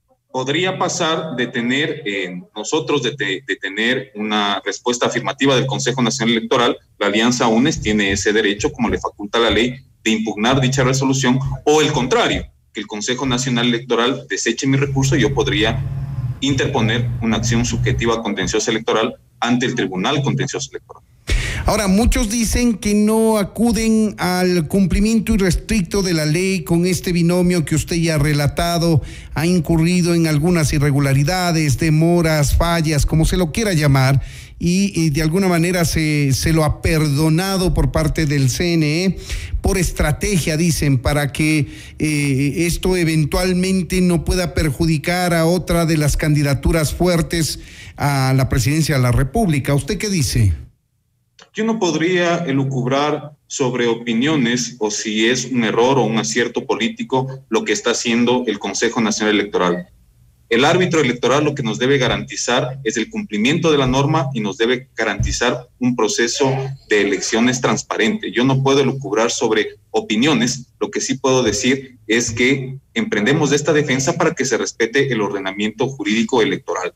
Podría pasar de tener, eh, nosotros de, te, de tener una respuesta afirmativa del Consejo Nacional Electoral, la Alianza UNES tiene ese derecho, como le faculta la ley, de impugnar dicha resolución, o el contrario, que el Consejo Nacional Electoral deseche mi recurso y yo podría interponer una acción subjetiva contenciosa electoral ante el Tribunal Contencioso Electoral. Ahora, muchos dicen que no acuden al cumplimiento irrestricto de la ley con este binomio que usted ya ha relatado, ha incurrido en algunas irregularidades, demoras, fallas, como se lo quiera llamar, y, y de alguna manera se, se lo ha perdonado por parte del C N E por estrategia, dicen, para que eh, esto eventualmente no pueda perjudicar a otra de las candidaturas fuertes a la presidencia de la República. ¿Usted qué dice? Yo no podría elucubrar sobre opiniones o si es un error o un acierto político lo que está haciendo el Consejo Nacional Electoral. El árbitro electoral lo que nos debe garantizar es el cumplimiento de la norma y nos debe garantizar un proceso de elecciones transparente. Yo no puedo elucubrar sobre opiniones, lo que sí puedo decir es que emprendemos esta defensa para que se respete el ordenamiento jurídico electoral.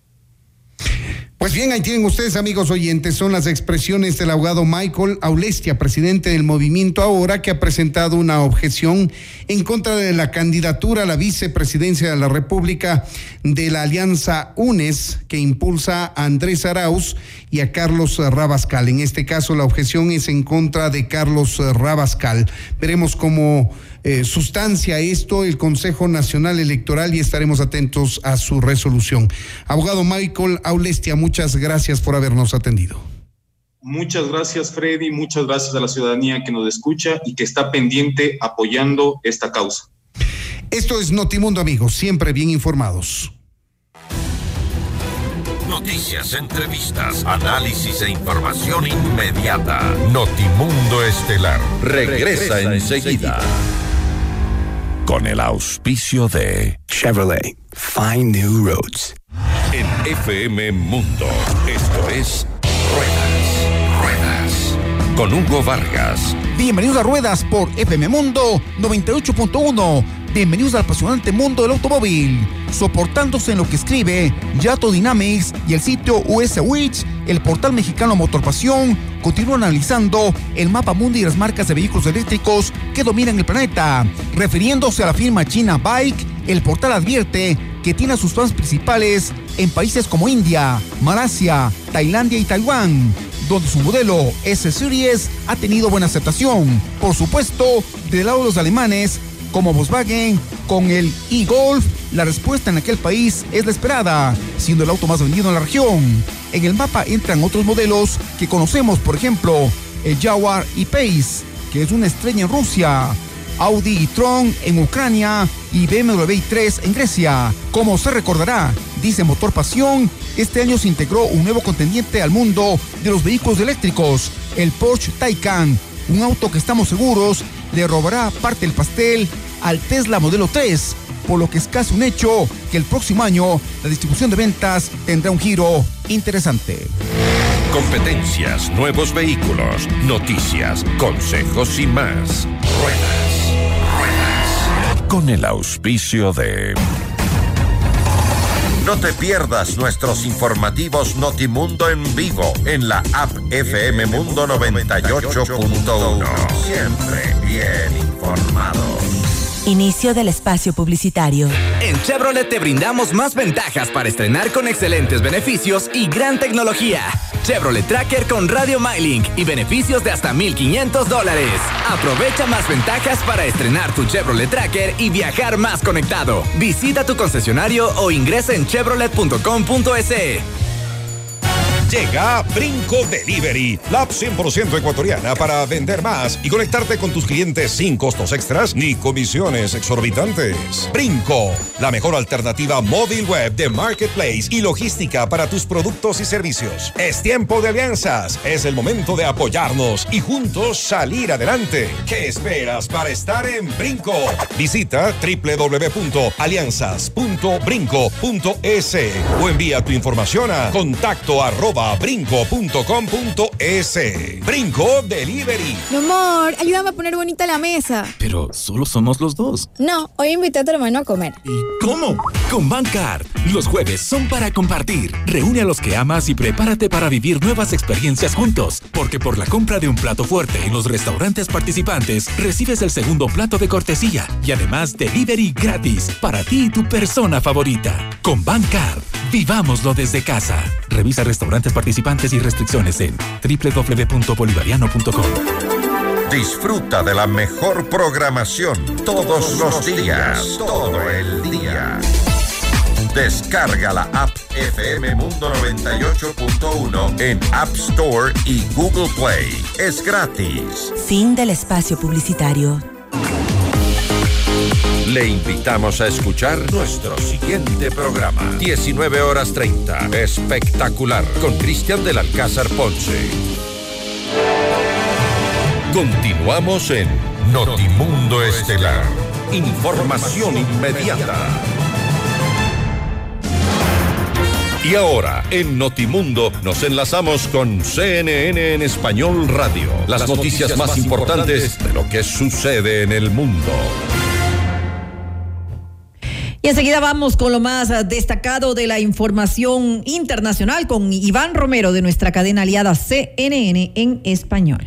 Pues bien, ahí tienen ustedes, amigos oyentes, son las expresiones del abogado Michael Aulestia, presidente del Movimiento Ahora, que ha presentado una objeción en contra de la candidatura a la vicepresidencia de la República de la Alianza UNES, que impulsa a Andrés Arauz y a Carlos Rabascal. En este caso, la objeción es en contra de Carlos Rabascal. Veremos cómo Eh, sustancia esto el Consejo Nacional Electoral y estaremos atentos a su resolución. Abogado Michael Aulestia, muchas gracias por habernos atendido. Muchas gracias, Freddy, muchas gracias a la ciudadanía que nos escucha y que está pendiente apoyando esta causa. Esto es Notimundo, amigos, siempre bien informados. Noticias, entrevistas, análisis e información inmediata. Notimundo Estelar regresa, regresa enseguida. Con el auspicio de Chevrolet, Find New Roads. En F M Mundo, esto es Ruedas, Ruedas, con Hugo Vargas. Bienvenidos a Ruedas por F M Mundo noventa y ocho punto uno. Bienvenidos al apasionante mundo del automóvil. Soportándose en lo que escribe Yato Dynamics y el sitio U S Witch, el portal mexicano Motorpasión continúa analizando el mapa mundi y las marcas de vehículos eléctricos que dominan el planeta. Refiriéndose a la firma china Bike, el portal advierte que tiene a sus fans principales en países como India, Malasia, Tailandia y Taiwán, donde su modelo S-Series ha tenido buena aceptación. Por supuesto, del lado de los alemanes, como Volkswagen, con el e-Golf, la respuesta en aquel país es la esperada, siendo el auto más vendido en la región. En el mapa entran otros modelos que conocemos, por ejemplo, el Jaguar E-Pace, que es una estrella en Rusia, Audi e-tron en Ucrania y B M W i tres en Grecia. Como se recordará, dice Motor Pasión, este año se integró un nuevo contendiente al mundo de los vehículos eléctricos, el Porsche Taycan, un auto que estamos seguros le robará parte del pastel al Tesla Modelo tres, por lo que es casi un hecho que el próximo año la distribución de ventas tendrá un giro interesante. Competencias, nuevos vehículos, noticias, consejos y más. Ruedas, ruedas. Con el auspicio de... No te pierdas nuestros informativos Notimundo en vivo en la app F M Mundo noventa y ocho punto uno. Siempre bien informados. Inicio del espacio publicitario. En Chevrolet te brindamos más ventajas para estrenar con excelentes beneficios y gran tecnología. Chevrolet Tracker con Radio MyLink y beneficios de hasta mil quinientos dólares. Aprovecha más ventajas para estrenar tu Chevrolet Tracker y viajar más conectado. Visita tu concesionario o ingresa en chevrolet punto com punto es. Llega Brinco Delivery, la app cien por ciento ecuatoriana para vender más y conectarte con tus clientes sin costos extras ni comisiones exorbitantes. Brinco, la mejor alternativa móvil web de marketplace y logística para tus productos y servicios. Es tiempo de alianzas, es el momento de apoyarnos y juntos salir adelante. ¿Qué esperas para estar en Brinco? Visita doble u doble u doble u punto alianzas punto brinco punto es o envía tu información a contacto arroba brinco punto com punto es. Brinco Delivery. Mi amor, ayúdame a poner bonita la mesa. Pero solo somos los dos. No, hoy invité a tu hermano a comer. ¿Y cómo? Con Bancard. Los jueves son para compartir. Reúne a los que amas y prepárate para vivir nuevas experiencias juntos. Porque por la compra de un plato fuerte en los restaurantes participantes, recibes el segundo plato de cortesía. Y además, delivery gratis para ti y tu persona favorita. Con Bancard, vivámoslo desde casa. Revisa restaurantes participantes y restricciones en doble u doble u doble u punto bolivariano punto com. Disfruta de la mejor programación todos los días, todo el día. Descarga la app F M Mundo noventa y ocho punto uno en App Store y Google Play. Es gratis. Fin del espacio publicitario. Le invitamos a escuchar nuestro siguiente programa. diecinueve horas treinta. Espectacular. Con Cristian del Alcázar Ponce. Continuamos en Notimundo Estelar. Información inmediata. Y ahora, en Notimundo, nos enlazamos con C N N en Español Radio. Las, Las noticias, noticias más, más importantes, importantes de lo que sucede en el mundo. Y enseguida vamos con lo más destacado de la información internacional con Iván Romero de nuestra cadena aliada C N N en español.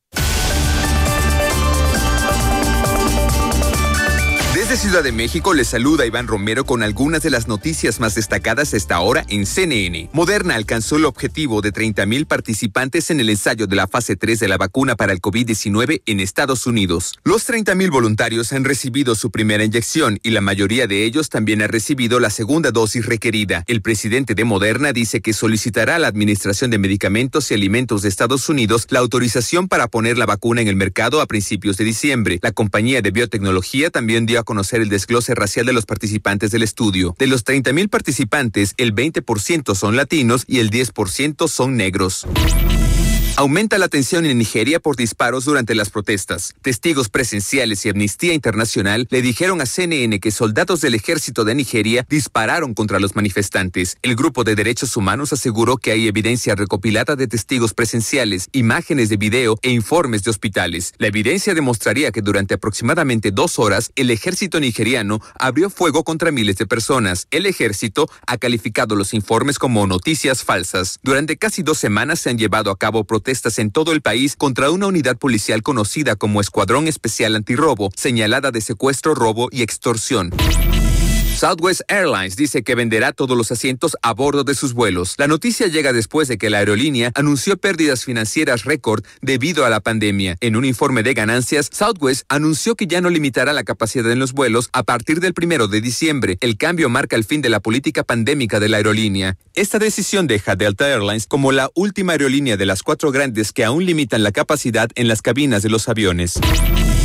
Desde Ciudad de México les saluda Iván Romero con algunas de las noticias más destacadas hasta ahora en C N N. Moderna alcanzó el objetivo de treinta mil participantes en el ensayo de la fase tres de la vacuna para el COVID diecinueve en Estados Unidos. Los treinta mil voluntarios han recibido su primera inyección y la mayoría de ellos también ha recibido la segunda dosis requerida. El presidente de Moderna dice que solicitará a la Administración de Medicamentos y Alimentos de Estados Unidos la autorización para poner la vacuna en el mercado a principios de diciembre. La compañía de biotecnología también dio a conocer el desglose racial de los participantes del estudio. De los treinta mil participantes, el veinte por ciento son latinos y el diez por ciento son negros. Aumenta la tensión en Nigeria por disparos durante las protestas. Testigos presenciales y Amnistía Internacional le dijeron a C N N que soldados del ejército de Nigeria dispararon contra los manifestantes. El grupo de derechos humanos aseguró que hay evidencia recopilada de testigos presenciales, imágenes de video e informes de hospitales. La evidencia demostraría que durante aproximadamente dos horas el ejército nigeriano abrió fuego contra miles de personas. El ejército ha calificado los informes como noticias falsas. Durante casi dos semanas se han llevado a cabo protestas en todo el país contra una unidad policial conocida como Escuadrón Especial Antirrobo, señalada de secuestro, robo y extorsión. Southwest Airlines dice que venderá todos los asientos a bordo de sus vuelos. La noticia llega después de que la aerolínea anunció pérdidas financieras récord debido a la pandemia. En un informe de ganancias, Southwest anunció que ya no limitará la capacidad en los vuelos a partir del primero de diciembre. El cambio marca el fin de la política pandémica de la aerolínea. Esta decisión deja a Delta Airlines como la última aerolínea de las cuatro grandes que aún limitan la capacidad en las cabinas de los aviones.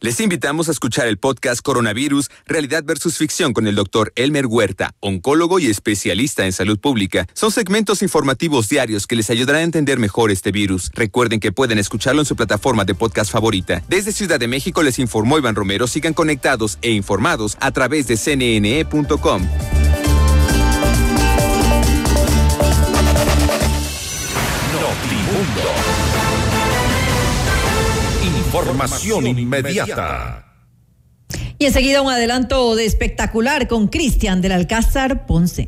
Les invitamos a escuchar el podcast Coronavirus, Realidad versus Ficción con el doctor Elmer Huerta, oncólogo y especialista en salud pública. Son segmentos informativos diarios que les ayudarán a entender mejor este virus. Recuerden que pueden escucharlo en su plataforma de podcast favorita. Desde Ciudad de México les informó Iván Romero. Sigan conectados e informados a través de c n n e punto com. Información inmediata. Y enseguida un adelanto de espectacular con Cristian del Alcázar Ponce.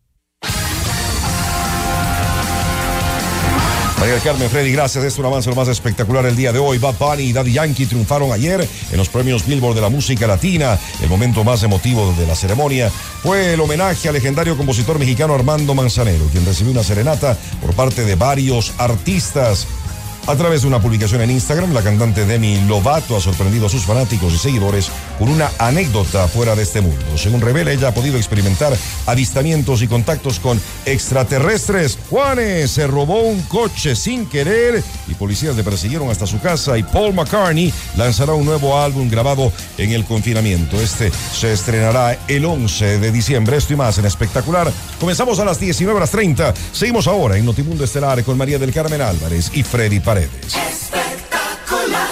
María del Carmen, Freddy, gracias. Este es un avance lo más espectacular el día de hoy. Bad Bunny y Daddy Yankee triunfaron ayer en los premios Billboard de la música latina. El momento más emotivo de la ceremonia fue el homenaje al legendario compositor mexicano Armando Manzanero, quien recibió una serenata por parte de varios artistas. A través de una publicación en Instagram, la cantante Demi Lovato ha sorprendido a sus fanáticos y seguidores con una anécdota fuera de este mundo. Según revela, ella ha podido experimentar avistamientos y contactos con extraterrestres. Juanes se robó un coche sin querer y policías le persiguieron hasta su casa, y Paul McCartney lanzará un nuevo álbum grabado en el confinamiento. Este se estrenará el once de diciembre. Esto y más en Espectacular. Comenzamos a las diecinueve horas treinta. Seguimos ahora en Notimundo Estelar con María del Carmen Álvarez y Freddy Paredes. Espectacular.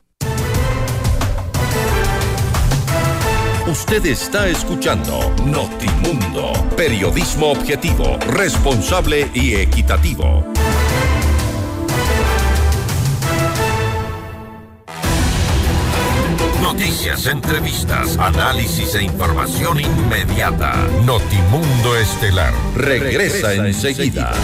Usted está escuchando Notimundo, periodismo objetivo, responsable y equitativo. Noticias, entrevistas, análisis e información inmediata. Notimundo Estelar regresa, regresa enseguida.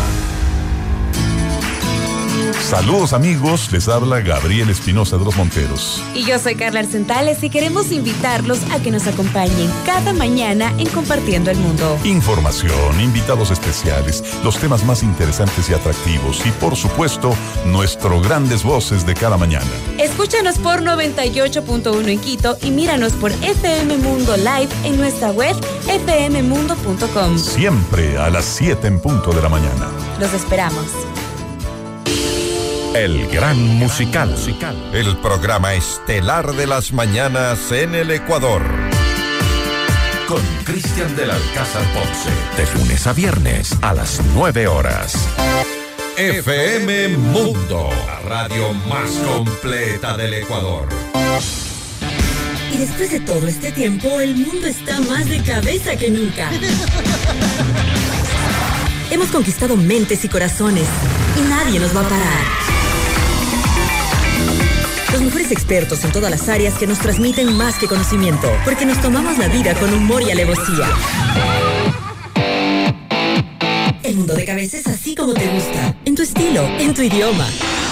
Saludos amigos, les habla Gabriel Espinosa de los Monteros. Y yo soy Carla Arcentales y queremos invitarlos a que nos acompañen cada mañana en Compartiendo el Mundo. Información, invitados especiales, los temas más interesantes y atractivos y por supuesto, nuestros grandes voces de cada mañana. Escúchanos por noventa y ocho punto uno en Quito y míranos por F M Mundo Live en nuestra web f m mundo punto com. Siempre a las siete en punto de la mañana. Los esperamos. El Gran Musical, el programa estelar de las mañanas en el Ecuador. Con Cristian del Alcázar Ponce, de lunes a viernes a las nueve horas. F M Mundo, la radio más completa del Ecuador. Y después de todo este tiempo, el mundo está más de cabeza que nunca. Hemos conquistado mentes y corazones, y nadie nos va a parar. Los mejores expertos en todas las áreas que nos transmiten más que conocimiento, porque nos tomamos la vida con humor y alevosía. El mundo de cabeza es así como te gusta, en tu estilo, en tu idioma.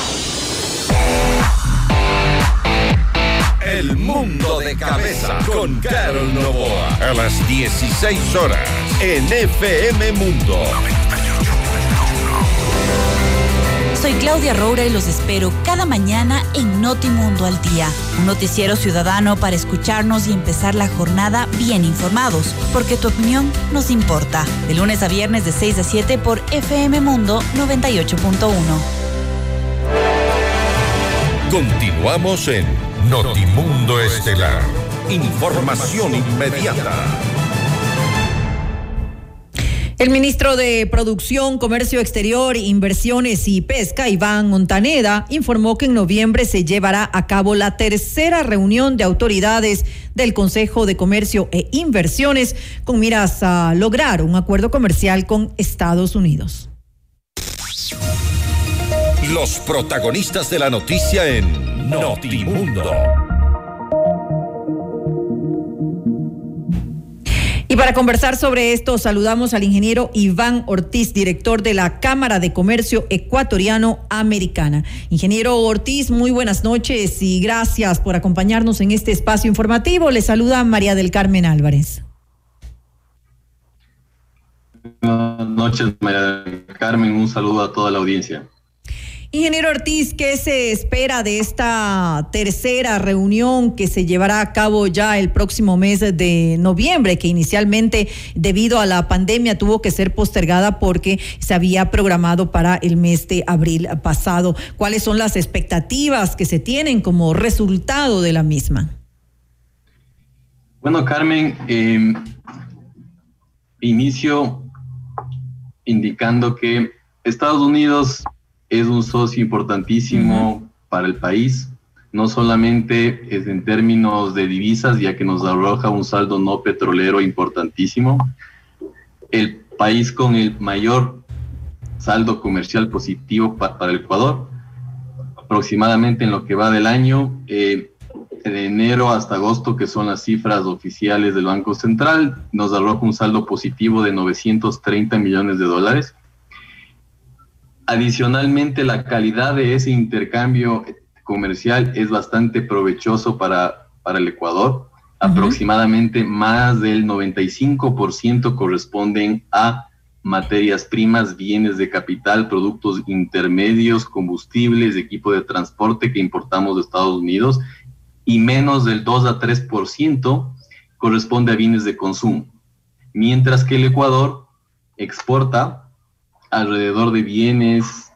El mundo de cabeza con Carol Novoa a las dieciséis horas en F M Mundo. Soy Claudia Roura y los espero cada mañana en Notimundo al Día, un noticiero ciudadano para escucharnos y empezar la jornada bien informados, porque tu opinión nos importa. De lunes a viernes de seis a siete por F M Mundo noventa y ocho punto uno. Continuamos en Notimundo Estelar. Información inmediata. El ministro de Producción, Comercio Exterior, Inversiones y Pesca, Iván Montaneda, informó que en noviembre se llevará a cabo la tercera reunión de autoridades del Consejo de Comercio e Inversiones con miras a lograr un acuerdo comercial con Estados Unidos. Los protagonistas de la noticia en Notimundo. Y para conversar sobre esto, saludamos al ingeniero Iván Ortiz, director de la Cámara de Comercio Ecuatoriano Americana. Ingeniero Ortiz, muy buenas noches y gracias por acompañarnos en este espacio informativo. Le saluda María del Carmen Álvarez. Buenas noches, María del Carmen. Un saludo a toda la audiencia. Ingeniero Ortiz, ¿qué se espera de esta tercera reunión que se llevará a cabo ya el próximo mes de noviembre, que inicialmente debido a la pandemia tuvo que ser postergada porque se había programado para el mes de abril pasado? ¿Cuáles son las expectativas que se tienen como resultado de la misma? Bueno, Carmen, eh, inicio indicando que Estados Unidos es un socio importantísimo uh-huh. para el país, no solamente es en términos de divisas, ya que nos arroja un saldo no petrolero importantísimo, el país con el mayor saldo comercial positivo pa- para el Ecuador, aproximadamente en lo que va del año, eh, de enero hasta agosto, que son las cifras oficiales del Banco Central, nos arroja un saldo positivo de novecientos treinta millones de dólares. Adicionalmente, la calidad de ese intercambio comercial es bastante provechoso para, para el Ecuador. Uh-huh. Aproximadamente más del noventa y cinco por ciento corresponden a materias primas, bienes de capital, productos intermedios, combustibles, equipo de transporte que importamos de Estados Unidos, y menos del dos a tres por ciento corresponde a bienes de consumo, mientras que el Ecuador exporta alrededor de bienes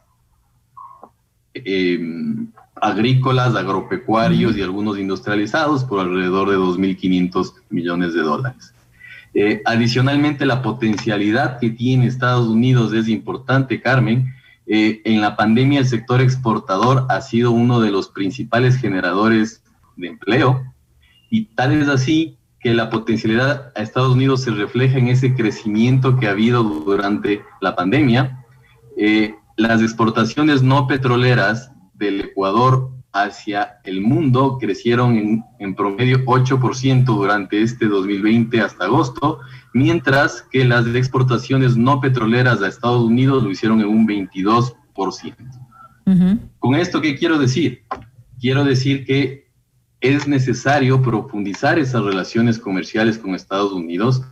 eh, agrícolas, agropecuarios y algunos industrializados por alrededor de dos mil quinientos millones de dólares. Eh, adicionalmente, la potencialidad que tiene Estados Unidos es importante, Carmen. Eh, en la pandemia, el sector exportador ha sido uno de los principales generadores de empleo, y tal es así que la potencialidad a Estados Unidos se refleja en ese crecimiento que ha habido durante la pandemia. Eh, las exportaciones no petroleras del Ecuador hacia el mundo crecieron en, en promedio ocho por ciento durante este dos mil veinte hasta agosto, mientras que las exportaciones no petroleras a Estados Unidos lo hicieron en un veintidós por ciento. Uh-huh. ¿Con esto qué quiero decir? Quiero decir que es necesario profundizar esas relaciones comerciales con Estados Unidos,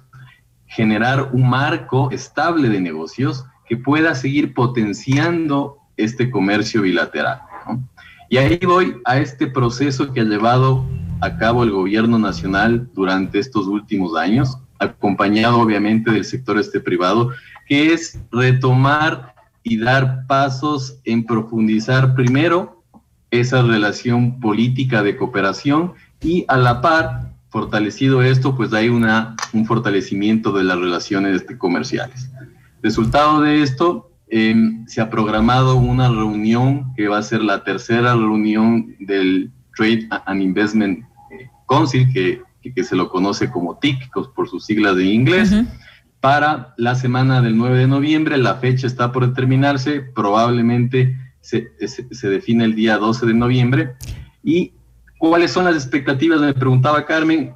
generar un marco estable de negocios que pueda seguir potenciando este comercio bilateral, ¿no? Y ahí voy a este proceso que ha llevado a cabo el gobierno nacional durante estos últimos años, acompañado obviamente del sector este privado, que es retomar y dar pasos en profundizar primero esa relación política de cooperación, y a la par, fortalecido esto, pues hay una, un fortalecimiento de las relaciones comerciales. Resultado de esto, eh, se ha programado una reunión que va a ser la tercera reunión del Trade and Investment Council, que, que, que se lo conoce como T I C, por sus siglas de inglés, uh-huh. para la semana del nueve de noviembre. La fecha está por determinarse, probablemente Se, se, se define el día doce de noviembre. ¿Y cuáles son las expectativas? Me preguntaba Carmen.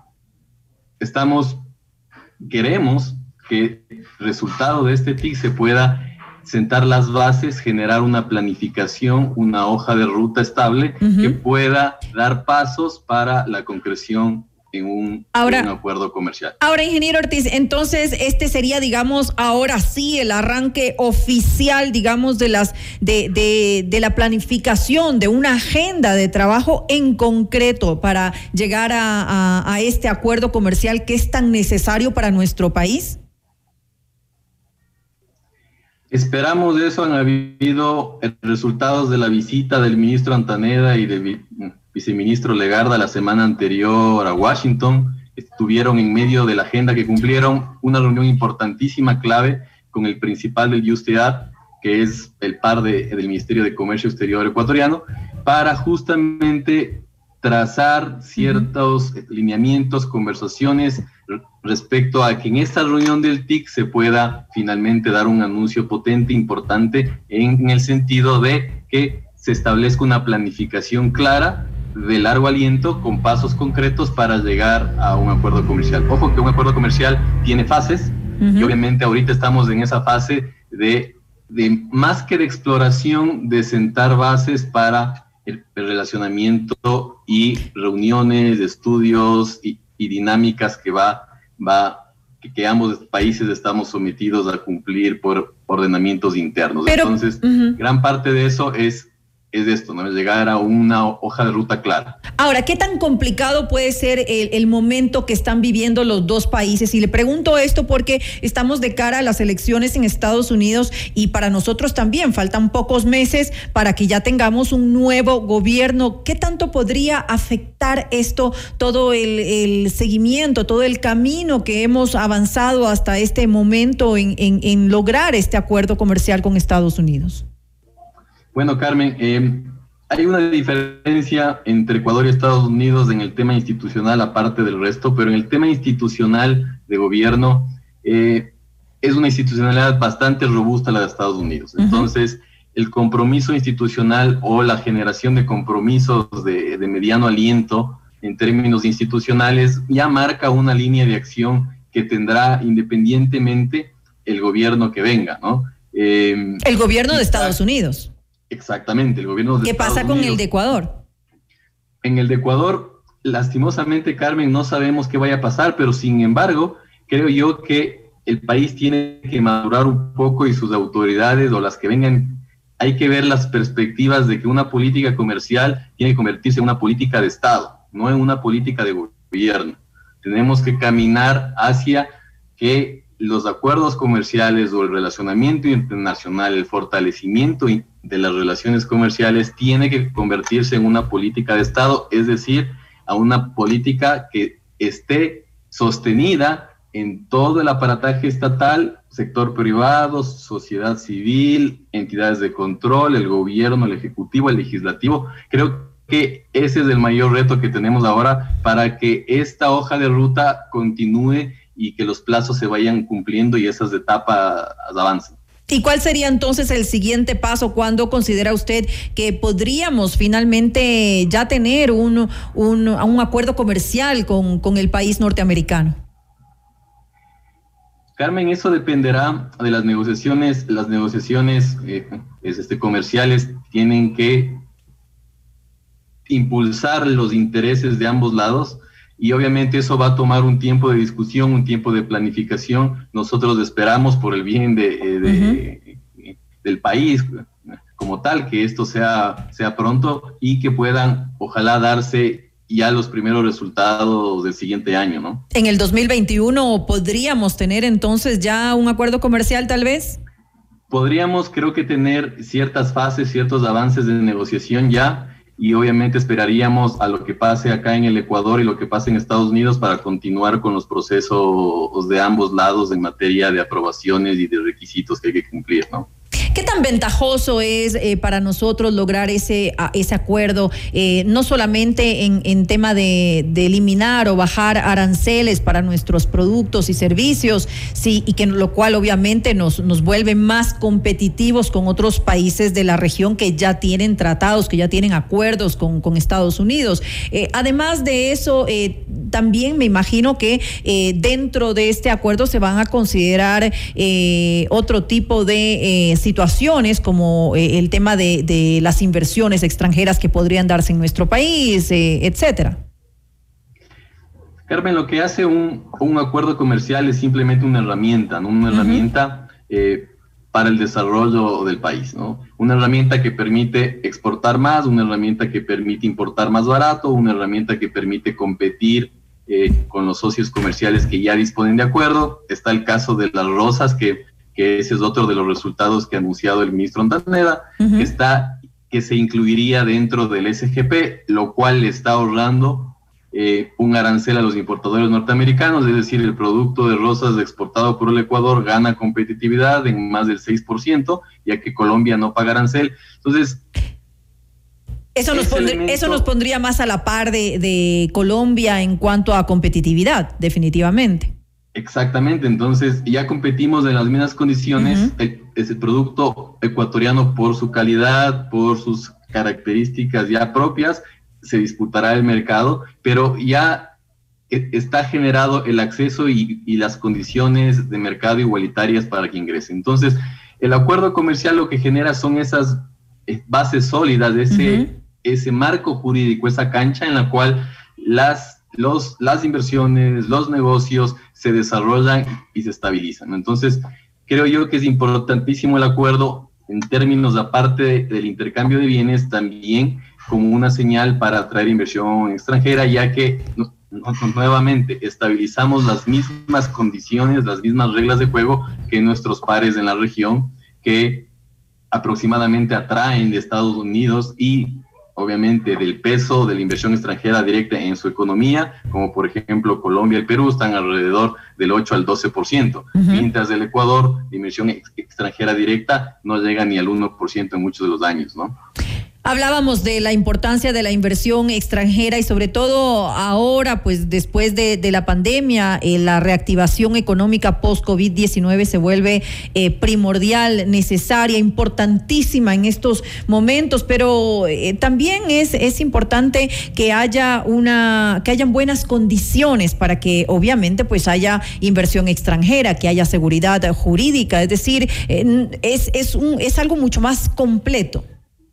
Estamos, queremos que el resultado de este T I C se pueda sentar las bases, generar una planificación, una hoja de ruta estable uh-huh. que pueda dar pasos para la concreción en un, ahora, en un acuerdo comercial. Ahora, ingeniero Ortiz, entonces este sería, digamos, ahora sí el arranque oficial, digamos, de las de, de, de la planificación de una agenda de trabajo en concreto para llegar a, a, a este acuerdo comercial que es tan necesario para nuestro país. Esperamos eso. Han habido resultados de la visita del ministro Antaneda y del viceministro Legarda la semana anterior a Washington. Estuvieron en medio de la agenda que cumplieron una reunión importantísima, clave, con el principal del U S T A D, que es el par de, del Ministerio de Comercio Exterior ecuatoriano, para justamente trazar ciertos uh-huh. lineamientos, conversaciones respecto a que en esta reunión del T I C se pueda finalmente dar un anuncio potente, importante, en, en el sentido de que se establezca una planificación clara de largo aliento con pasos concretos para llegar a un acuerdo comercial. Ojo que un acuerdo comercial tiene fases uh-huh. y obviamente ahorita estamos en esa fase de, de más que de exploración, de sentar bases para el, el relacionamiento y reuniones, estudios y, y dinámicas que va, va que, que ambos países estamos sometidos a cumplir por ordenamientos internos. Pero, Entonces, uh-huh. gran parte de eso es es esto, ¿no? Es llegar a una hoja de ruta clara. Ahora, ¿qué tan complicado puede ser el, el momento que están viviendo los dos países? Y le pregunto esto porque estamos de cara a las elecciones en Estados Unidos y para nosotros también faltan pocos meses para que ya tengamos un nuevo gobierno. ¿Qué tanto podría afectar esto, todo el, el seguimiento, todo el camino que hemos avanzado hasta este momento en, en, en lograr este acuerdo comercial con Estados Unidos? Bueno, Carmen, eh, hay una diferencia entre Ecuador y Estados Unidos en el tema institucional, aparte del resto, pero en el tema institucional de gobierno, eh, es una institucionalidad bastante robusta la de Estados Unidos. Uh-huh. Entonces, el compromiso institucional o la generación de compromisos de, de mediano aliento en términos institucionales ya marca una línea de acción que tendrá independientemente el gobierno que venga, ¿no? Eh, el gobierno de Estados Unidos. Exactamente, el gobierno de ¿Qué Estados pasa con Unidos. el de Ecuador? En el de Ecuador, lastimosamente, Carmen, no sabemos qué vaya a pasar, pero sin embargo, creo yo que el país tiene que madurar un poco y sus autoridades o las que vengan, hay que ver las perspectivas de que una política comercial tiene que convertirse en una política de Estado, no en una política de gobierno. Tenemos que caminar hacia que los acuerdos comerciales o el relacionamiento internacional, el fortalecimiento de las relaciones comerciales tiene que convertirse en una política de Estado, es decir, a una política que esté sostenida en todo el aparataje estatal, sector privado, sociedad civil, entidades de control, el gobierno, el ejecutivo, el legislativo. Creo que ese es el mayor reto que tenemos ahora para que esta hoja de ruta continúe y que los plazos se vayan cumpliendo y esas etapas avancen. ¿Y cuál sería entonces el siguiente paso? ¿Cuándo considera usted que podríamos finalmente ya tener un, un, un acuerdo comercial con, con el país norteamericano? Carmen, eso dependerá de las negociaciones. Las negociaciones eh, este, comerciales tienen que impulsar los intereses de ambos lados. Y obviamente eso va a tomar un tiempo de discusión, un tiempo de planificación. Nosotros esperamos por el bien de, de, uh-huh. del país como tal, que esto sea, sea pronto y que puedan, ojalá, darse ya los primeros resultados del siguiente año, ¿no? ¿En el dos mil veintiuno podríamos tener entonces ya un acuerdo comercial tal vez? Podríamos, creo que, tener ciertas fases, ciertos avances de negociación ya. Y obviamente esperaríamos a lo que pase acá en el Ecuador y lo que pase en Estados Unidos para continuar con los procesos de ambos lados en materia de aprobaciones y de requisitos que hay que cumplir, ¿no? ¿Qué tan ventajoso es eh, para nosotros lograr ese, a, ese acuerdo, eh, no solamente en, en tema de, de eliminar o bajar aranceles para nuestros productos y servicios, sí, y que lo cual obviamente nos, nos vuelve más competitivos con otros países de la región que ya tienen tratados, que ya tienen acuerdos con, con Estados Unidos? Eh, además de eso, eh, también me imagino que eh, dentro de este acuerdo se van a considerar eh, otro tipo de eh, situaciones como eh, el tema de, de las inversiones extranjeras que podrían darse en nuestro país, eh, etcétera. Carmen, lo que hace un, un acuerdo comercial es simplemente una herramienta, ¿no? Una uh-huh. herramienta eh, para el desarrollo del país, ¿no? Una herramienta que permite exportar más, una herramienta que permite importar más barato, una herramienta que permite competir eh, con los socios comerciales que ya disponen de acuerdo. Está el caso de las rosas, que que ese es otro de los resultados que ha anunciado el ministro Ontaneda, uh-huh. que, está, que se incluiría dentro del S G P, lo cual le está ahorrando eh, un arancel a los importadores norteamericanos, es decir, el producto de rosas exportado por el Ecuador gana competitividad en más del seis por ciento, ya que Colombia no paga arancel. Entonces, eso nos, pondría, elemento, eso nos pondría más a la par de, de Colombia en cuanto a competitividad, definitivamente. Exactamente, entonces ya competimos en las mismas condiciones. Uh-huh. el, es el producto ecuatoriano, por su calidad, por sus características ya propias, se disputará el mercado, pero ya está generado el acceso y, y las condiciones de mercado igualitarias para que ingrese. Entonces, el acuerdo comercial lo que genera son esas bases sólidas, ese, uh-huh. ese marco jurídico, esa cancha en la cual las Los, las inversiones, los negocios se desarrollan y se estabilizan. Entonces, creo yo que es importantísimo el acuerdo, en términos aparte de, del intercambio de bienes, también como una señal para atraer inversión extranjera, ya que no, no, nuevamente estabilizamos las mismas condiciones, las mismas reglas de juego que nuestros pares en la región, que aproximadamente atraen de Estados Unidos y obviamente del peso de la inversión extranjera directa en su economía, como por ejemplo Colombia y Perú, están alrededor del ocho al doce por ciento, uh-huh. mientras el Ecuador, la inversión ex- extranjera directa no llega ni al uno por ciento en muchos de los años, ¿no? Hablábamos de la importancia de la inversión extranjera y sobre todo ahora, pues después de, de la pandemia, eh, la reactivación económica post-COVID diecinueve se vuelve eh, primordial, necesaria, importantísima en estos momentos, pero eh, también es, es importante que haya una, que hayan buenas condiciones para que obviamente pues haya inversión extranjera, que haya seguridad jurídica, es decir, eh, es, es, un, es algo mucho más completo.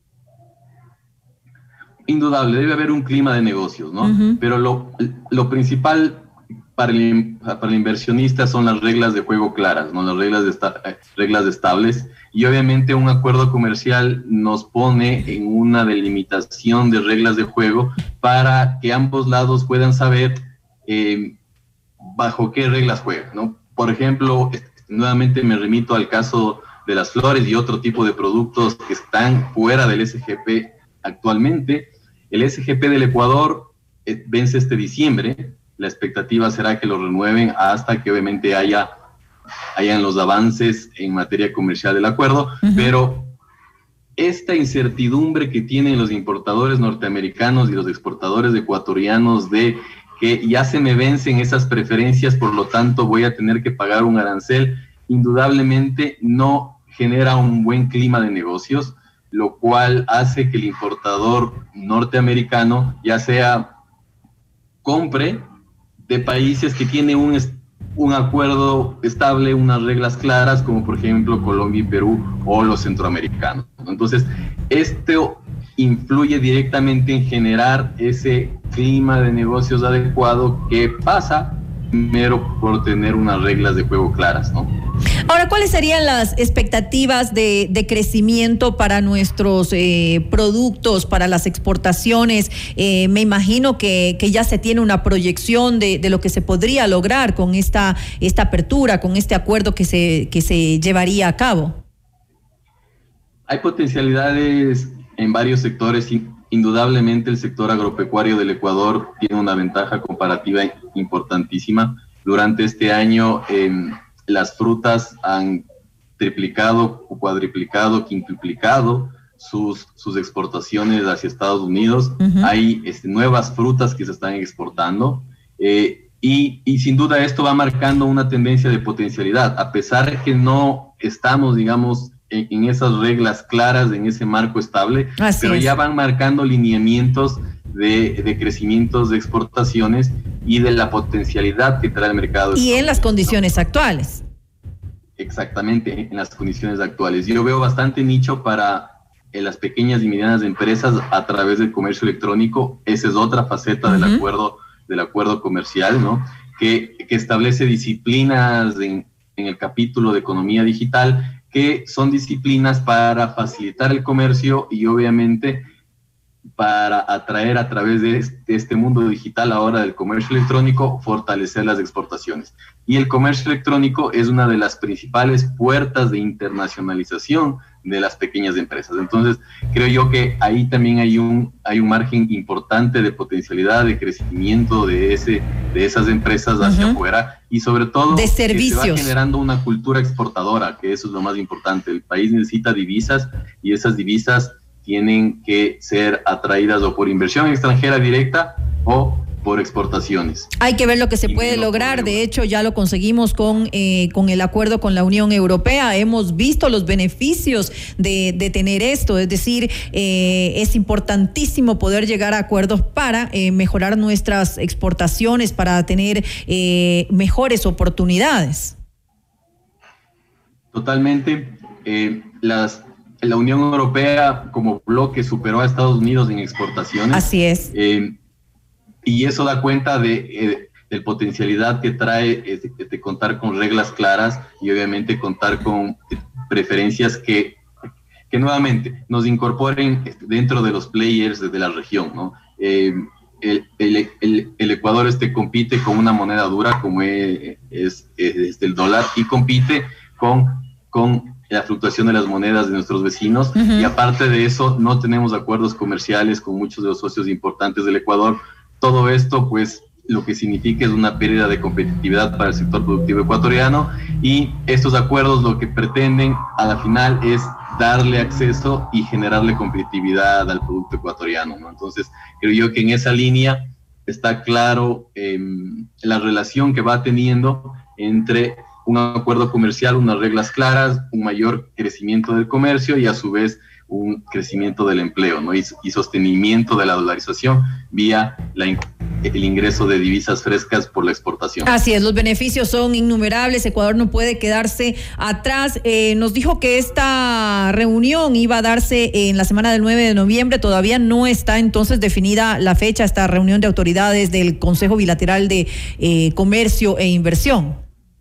Indudable, debe haber un clima de negocios, ¿no? Uh-huh. Pero lo, lo principal para el, para el inversionista son las reglas de juego claras, ¿no? Las reglas, de esta, reglas estables. Y obviamente un acuerdo comercial nos pone en una delimitación de reglas de juego para que ambos lados puedan saber eh, bajo qué reglas juegan, ¿no? Por ejemplo, nuevamente me remito al caso de las flores y otro tipo de productos que están fuera del S G P actualmente. El S G P del Ecuador eh, vence este diciembre. La expectativa será que lo renueven hasta que obviamente haya hayan los avances en materia comercial del acuerdo, uh-huh. pero esta incertidumbre que tienen los importadores norteamericanos y los exportadores ecuatorianos de que ya se me vencen esas preferencias, por lo tanto voy a tener que pagar un arancel, indudablemente no genera un buen clima de negocios, lo cual hace que el importador norteamericano ya sea compre de países que tienen un, un acuerdo estable, unas reglas claras, como por ejemplo Colombia y Perú o los centroamericanos. Entonces, esto influye directamente en generar ese clima de negocios adecuado que pasa primero por tener unas reglas de juego claras, ¿no? Ahora, ¿cuáles serían las expectativas de, de crecimiento para nuestros eh, productos, para las exportaciones? Eh, me imagino que, que ya se tiene una proyección de, de lo que se podría lograr con esta, esta apertura, con este acuerdo que se, que se llevaría a cabo. Hay potencialidades en varios sectores. Indudablemente el sector agropecuario del Ecuador tiene una ventaja comparativa importantísima. Durante este año eh, las frutas han triplicado, cuadriplicado, quintuplicado sus, sus exportaciones hacia Estados Unidos. Uh-huh. Hay este, nuevas frutas que se están exportando eh, y, y sin duda esto va marcando una tendencia de potencialidad, a pesar de que no estamos, digamos, en, en esas reglas claras, en ese marco estable, Así pero es. ya van marcando lineamientos de, de crecimientos de exportaciones y de la potencialidad que trae el mercado. Y en las condiciones actuales. Exactamente, en las condiciones actuales. Yo veo bastante nicho para en las pequeñas y medianas empresas a través del comercio electrónico. Esa es otra faceta uh-huh. del acuerdo del acuerdo comercial, ¿no? Que, que establece disciplinas en, en el capítulo de economía digital, que son disciplinas para facilitar el comercio y obviamente para atraer a través de este, este mundo digital ahora del comercio electrónico, fortalecer las exportaciones. Y el comercio electrónico es una de las principales puertas de internacionalización de las pequeñas empresas. Entonces, creo yo que ahí también hay un, hay un margen importante de potencialidad, de crecimiento de, ese, de esas empresas hacia uh-huh. afuera y sobre todo de servicios. Que se va generando una cultura exportadora, que eso es lo más importante. El país necesita divisas y esas divisas tienen que ser atraídas o por inversión extranjera directa o por exportaciones. Hay que ver lo que se y puede no lograr. Podemos. De hecho, ya lo conseguimos con, eh, con el acuerdo con la Unión Europea. Hemos visto los beneficios de, de tener esto. Es decir, eh, es importantísimo poder llegar a acuerdos para eh, mejorar nuestras exportaciones, para tener eh, mejores oportunidades. Totalmente. Eh, las La Unión Europea como bloque superó a Estados Unidos en exportaciones. Así es. Eh, y eso da cuenta de, eh, de potencialidad que trae eh, de, de contar con reglas claras y obviamente contar con preferencias que, que nuevamente nos incorporen dentro de los players de, de la región, ¿no? Eh, el, el, el, el Ecuador este compite con una moneda dura como es, es, es el dólar, y compite con, con la fluctuación de las monedas de nuestros vecinos, uh-huh. y aparte de eso no tenemos acuerdos comerciales con muchos de los socios importantes del Ecuador. Todo esto pues lo que significa es una pérdida de competitividad para el sector productivo ecuatoriano, y estos acuerdos lo que pretenden a la final es darle acceso y generarle competitividad al producto ecuatoriano, ¿no? Entonces creo yo que en esa línea está claro eh, la relación que va teniendo entre un acuerdo comercial, unas reglas claras, un mayor crecimiento del comercio y a su vez un crecimiento del empleo, ¿no? y, y sostenimiento de la dolarización vía la, el ingreso de divisas frescas por la exportación. Así es, los beneficios son innumerables, Ecuador no puede quedarse atrás. Eh, nos dijo que esta reunión iba a darse en la semana del nueve de noviembre, todavía no está entonces definida la fecha, esta reunión de autoridades del Consejo Bilateral de eh, Comercio e Inversión.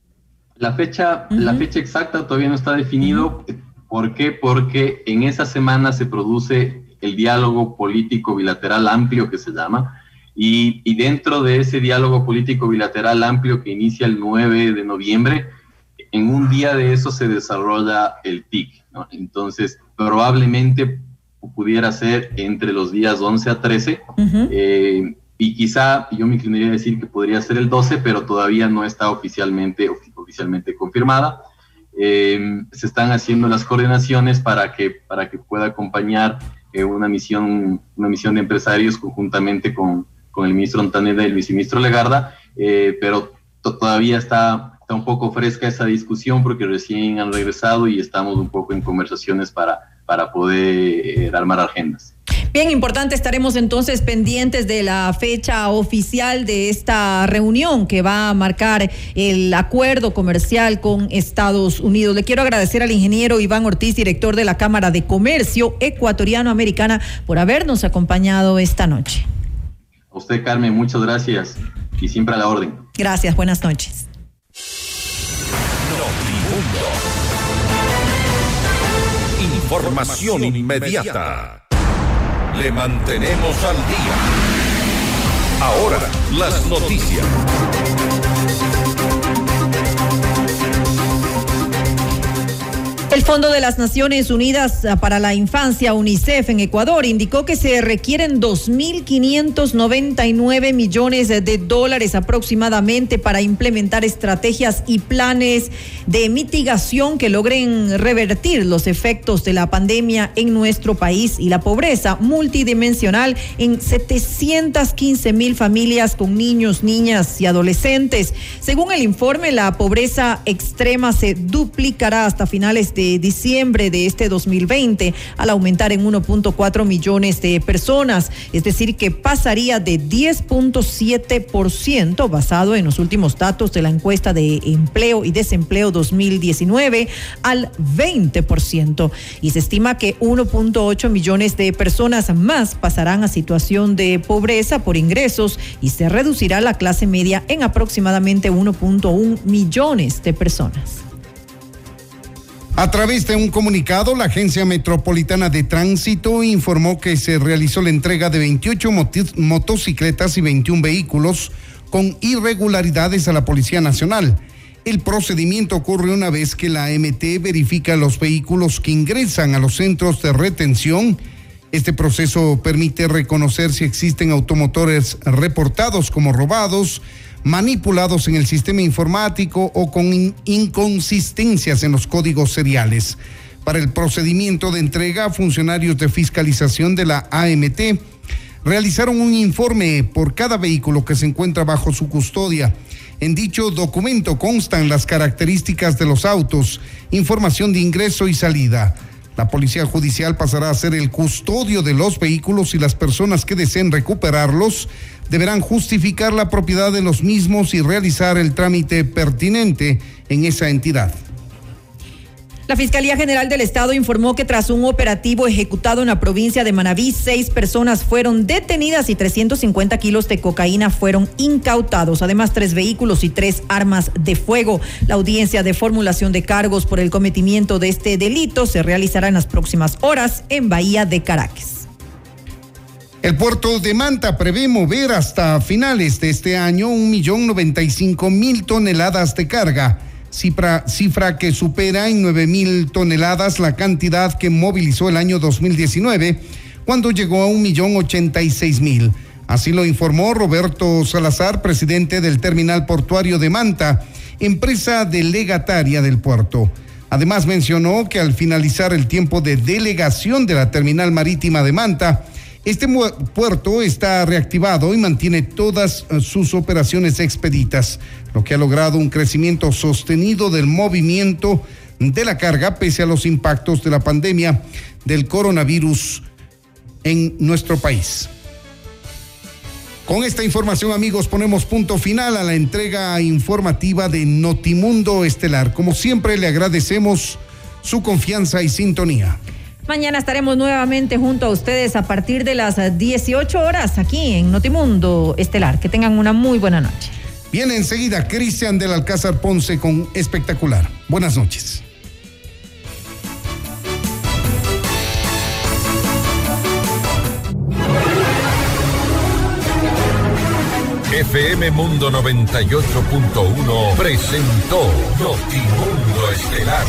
La fecha, uh-huh. la fecha exacta todavía no está definido. Uh-huh. ¿Por qué? Porque en esa semana se produce el diálogo político bilateral amplio que se llama, y, y dentro de ese diálogo político bilateral amplio que inicia el nueve de noviembre, en un día de eso se desarrolla el T I C, ¿no? Entonces, probablemente pudiera ser entre los días once a trece, uh-huh. eh, y quizá yo me inclinaría a decir que podría ser el doce, pero todavía no está oficialmente, oficialmente confirmada. Eh, se están haciendo las coordinaciones para que, para que pueda acompañar eh, una misión, una misión de empresarios conjuntamente con, con el ministro Ontaneda y el viceministro Legarda, eh, pero to- todavía está, está un poco fresca esa discusión porque recién han regresado y estamos un poco en conversaciones para, para poder eh, armar agendas. Bien, importante, estaremos entonces pendientes de la fecha oficial de esta reunión que va a marcar el acuerdo comercial con Estados Unidos. Le quiero agradecer al ingeniero Iván Ortiz, director de la Cámara de Comercio Ecuatoriano-Americana, por habernos acompañado esta noche. A usted, Carmen, muchas gracias y siempre a la orden. Gracias, buenas noches. Información inmediata. Le mantenemos al día. Ahora, las noticias. El Fondo de las Naciones Unidas para la Infancia, UNICEF, en Ecuador, indicó que se requieren dos mil quinientos noventa y nueve millones de dólares aproximadamente para implementar estrategias y planes de mitigación que logren revertir los efectos de la pandemia en nuestro país y la pobreza multidimensional en setecientas quince mil familias con niños, niñas y adolescentes. Según el informe, la pobreza extrema se duplicará hasta finales de de diciembre de este dos mil veinte al aumentar en uno punto cuatro millones de personas, es decir que pasaría de diez punto siete por ciento basado en los últimos datos de la encuesta de empleo y desempleo dos mil diecinueve al veinte por ciento, y se estima que uno punto ocho millones de personas más pasarán a situación de pobreza por ingresos y se reducirá la clase media en aproximadamente uno punto uno millones de personas. A través de un comunicado, la Agencia Metropolitana de Tránsito informó que se realizó la entrega de veintiocho mot- motocicletas y veintiún vehículos con irregularidades a la Policía Nacional. El procedimiento ocurre una vez que la A M T verifica los vehículos que ingresan a los centros de retención. Este proceso permite reconocer si existen automotores reportados como robados, manipulados en el sistema informático o con in- inconsistencias en los códigos seriales. Para el procedimiento de entrega, funcionarios de fiscalización de la A M T realizaron un informe por cada vehículo que se encuentra bajo su custodia. En dicho documento constan las características de los autos, información de ingreso y salida. La Policía Judicial pasará a ser el custodio de los vehículos y las personas que deseen recuperarlos deberán justificar la propiedad de los mismos y realizar el trámite pertinente en esa entidad. La Fiscalía General del Estado informó que tras un operativo ejecutado en la provincia de Manabí, seis personas fueron detenidas y trescientos cincuenta kilos de cocaína fueron incautados. Además, tres vehículos y tres armas de fuego. La audiencia de formulación de cargos por el cometimiento de este delito se realizará en las próximas horas en Bahía de Caracas. El puerto de Manta prevé mover hasta finales de este año un millón noventa y cinco mil toneladas de carga. Cifra, cifra que supera en nueve mil toneladas la cantidad que movilizó el año dos mil diecinueve, cuando llegó a un millón ochenta y seis mil. Así lo informó Roberto Salazar, presidente del Terminal Portuario de Manta, empresa delegataria del puerto. Además mencionó que al finalizar el tiempo de delegación de la Terminal Marítima de Manta, este puerto está reactivado y mantiene todas sus operaciones expeditas, lo que ha logrado un crecimiento sostenido del movimiento de la carga pese a los impactos de la pandemia del coronavirus en nuestro país. Con esta información, amigos, ponemos punto final a la entrega informativa de Notimundo Estelar. Como siempre, le agradecemos su confianza y sintonía. Mañana estaremos nuevamente junto a ustedes a partir de las dieciocho horas aquí en Notimundo Estelar. Que tengan una muy buena noche. Viene enseguida Cristian del Alcázar Ponce con Espectacular. Buenas noches. F M Mundo noventa y ocho punto uno presentó Notimundo Estelar.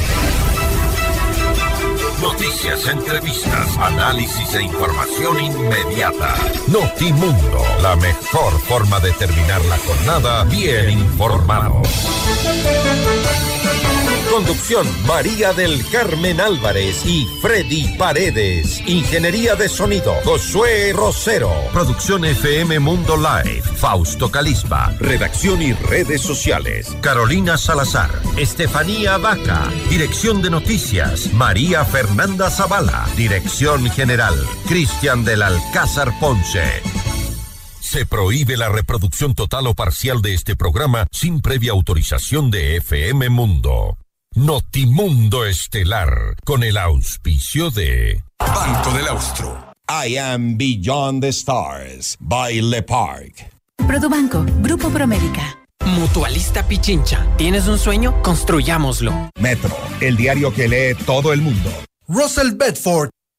Noticias, entrevistas, análisis e información inmediata. Notimundo, la mejor forma de terminar la jornada bien informado. Conducción, María del Carmen Álvarez y Freddy Paredes. Ingeniería de sonido, Josué Rosero. Producción F M Mundo Live, Fausto Calispa. Redacción y redes sociales, Carolina Salazar, Estefanía Vaca. Dirección de noticias, María Fernanda Zavala. Dirección general, Cristian del Alcázar Ponce. Se prohíbe la reproducción total o parcial de este programa sin previa autorización de F M Mundo. Notimundo Estelar, con el auspicio de Banco del Austro. I am Beyond the Stars, by Le Parc. Produbanco, Grupo Promérica. Mutualista Pichincha. ¿Tienes un sueño? Construyámoslo. Metro, el diario que lee todo el mundo. Russell Bedford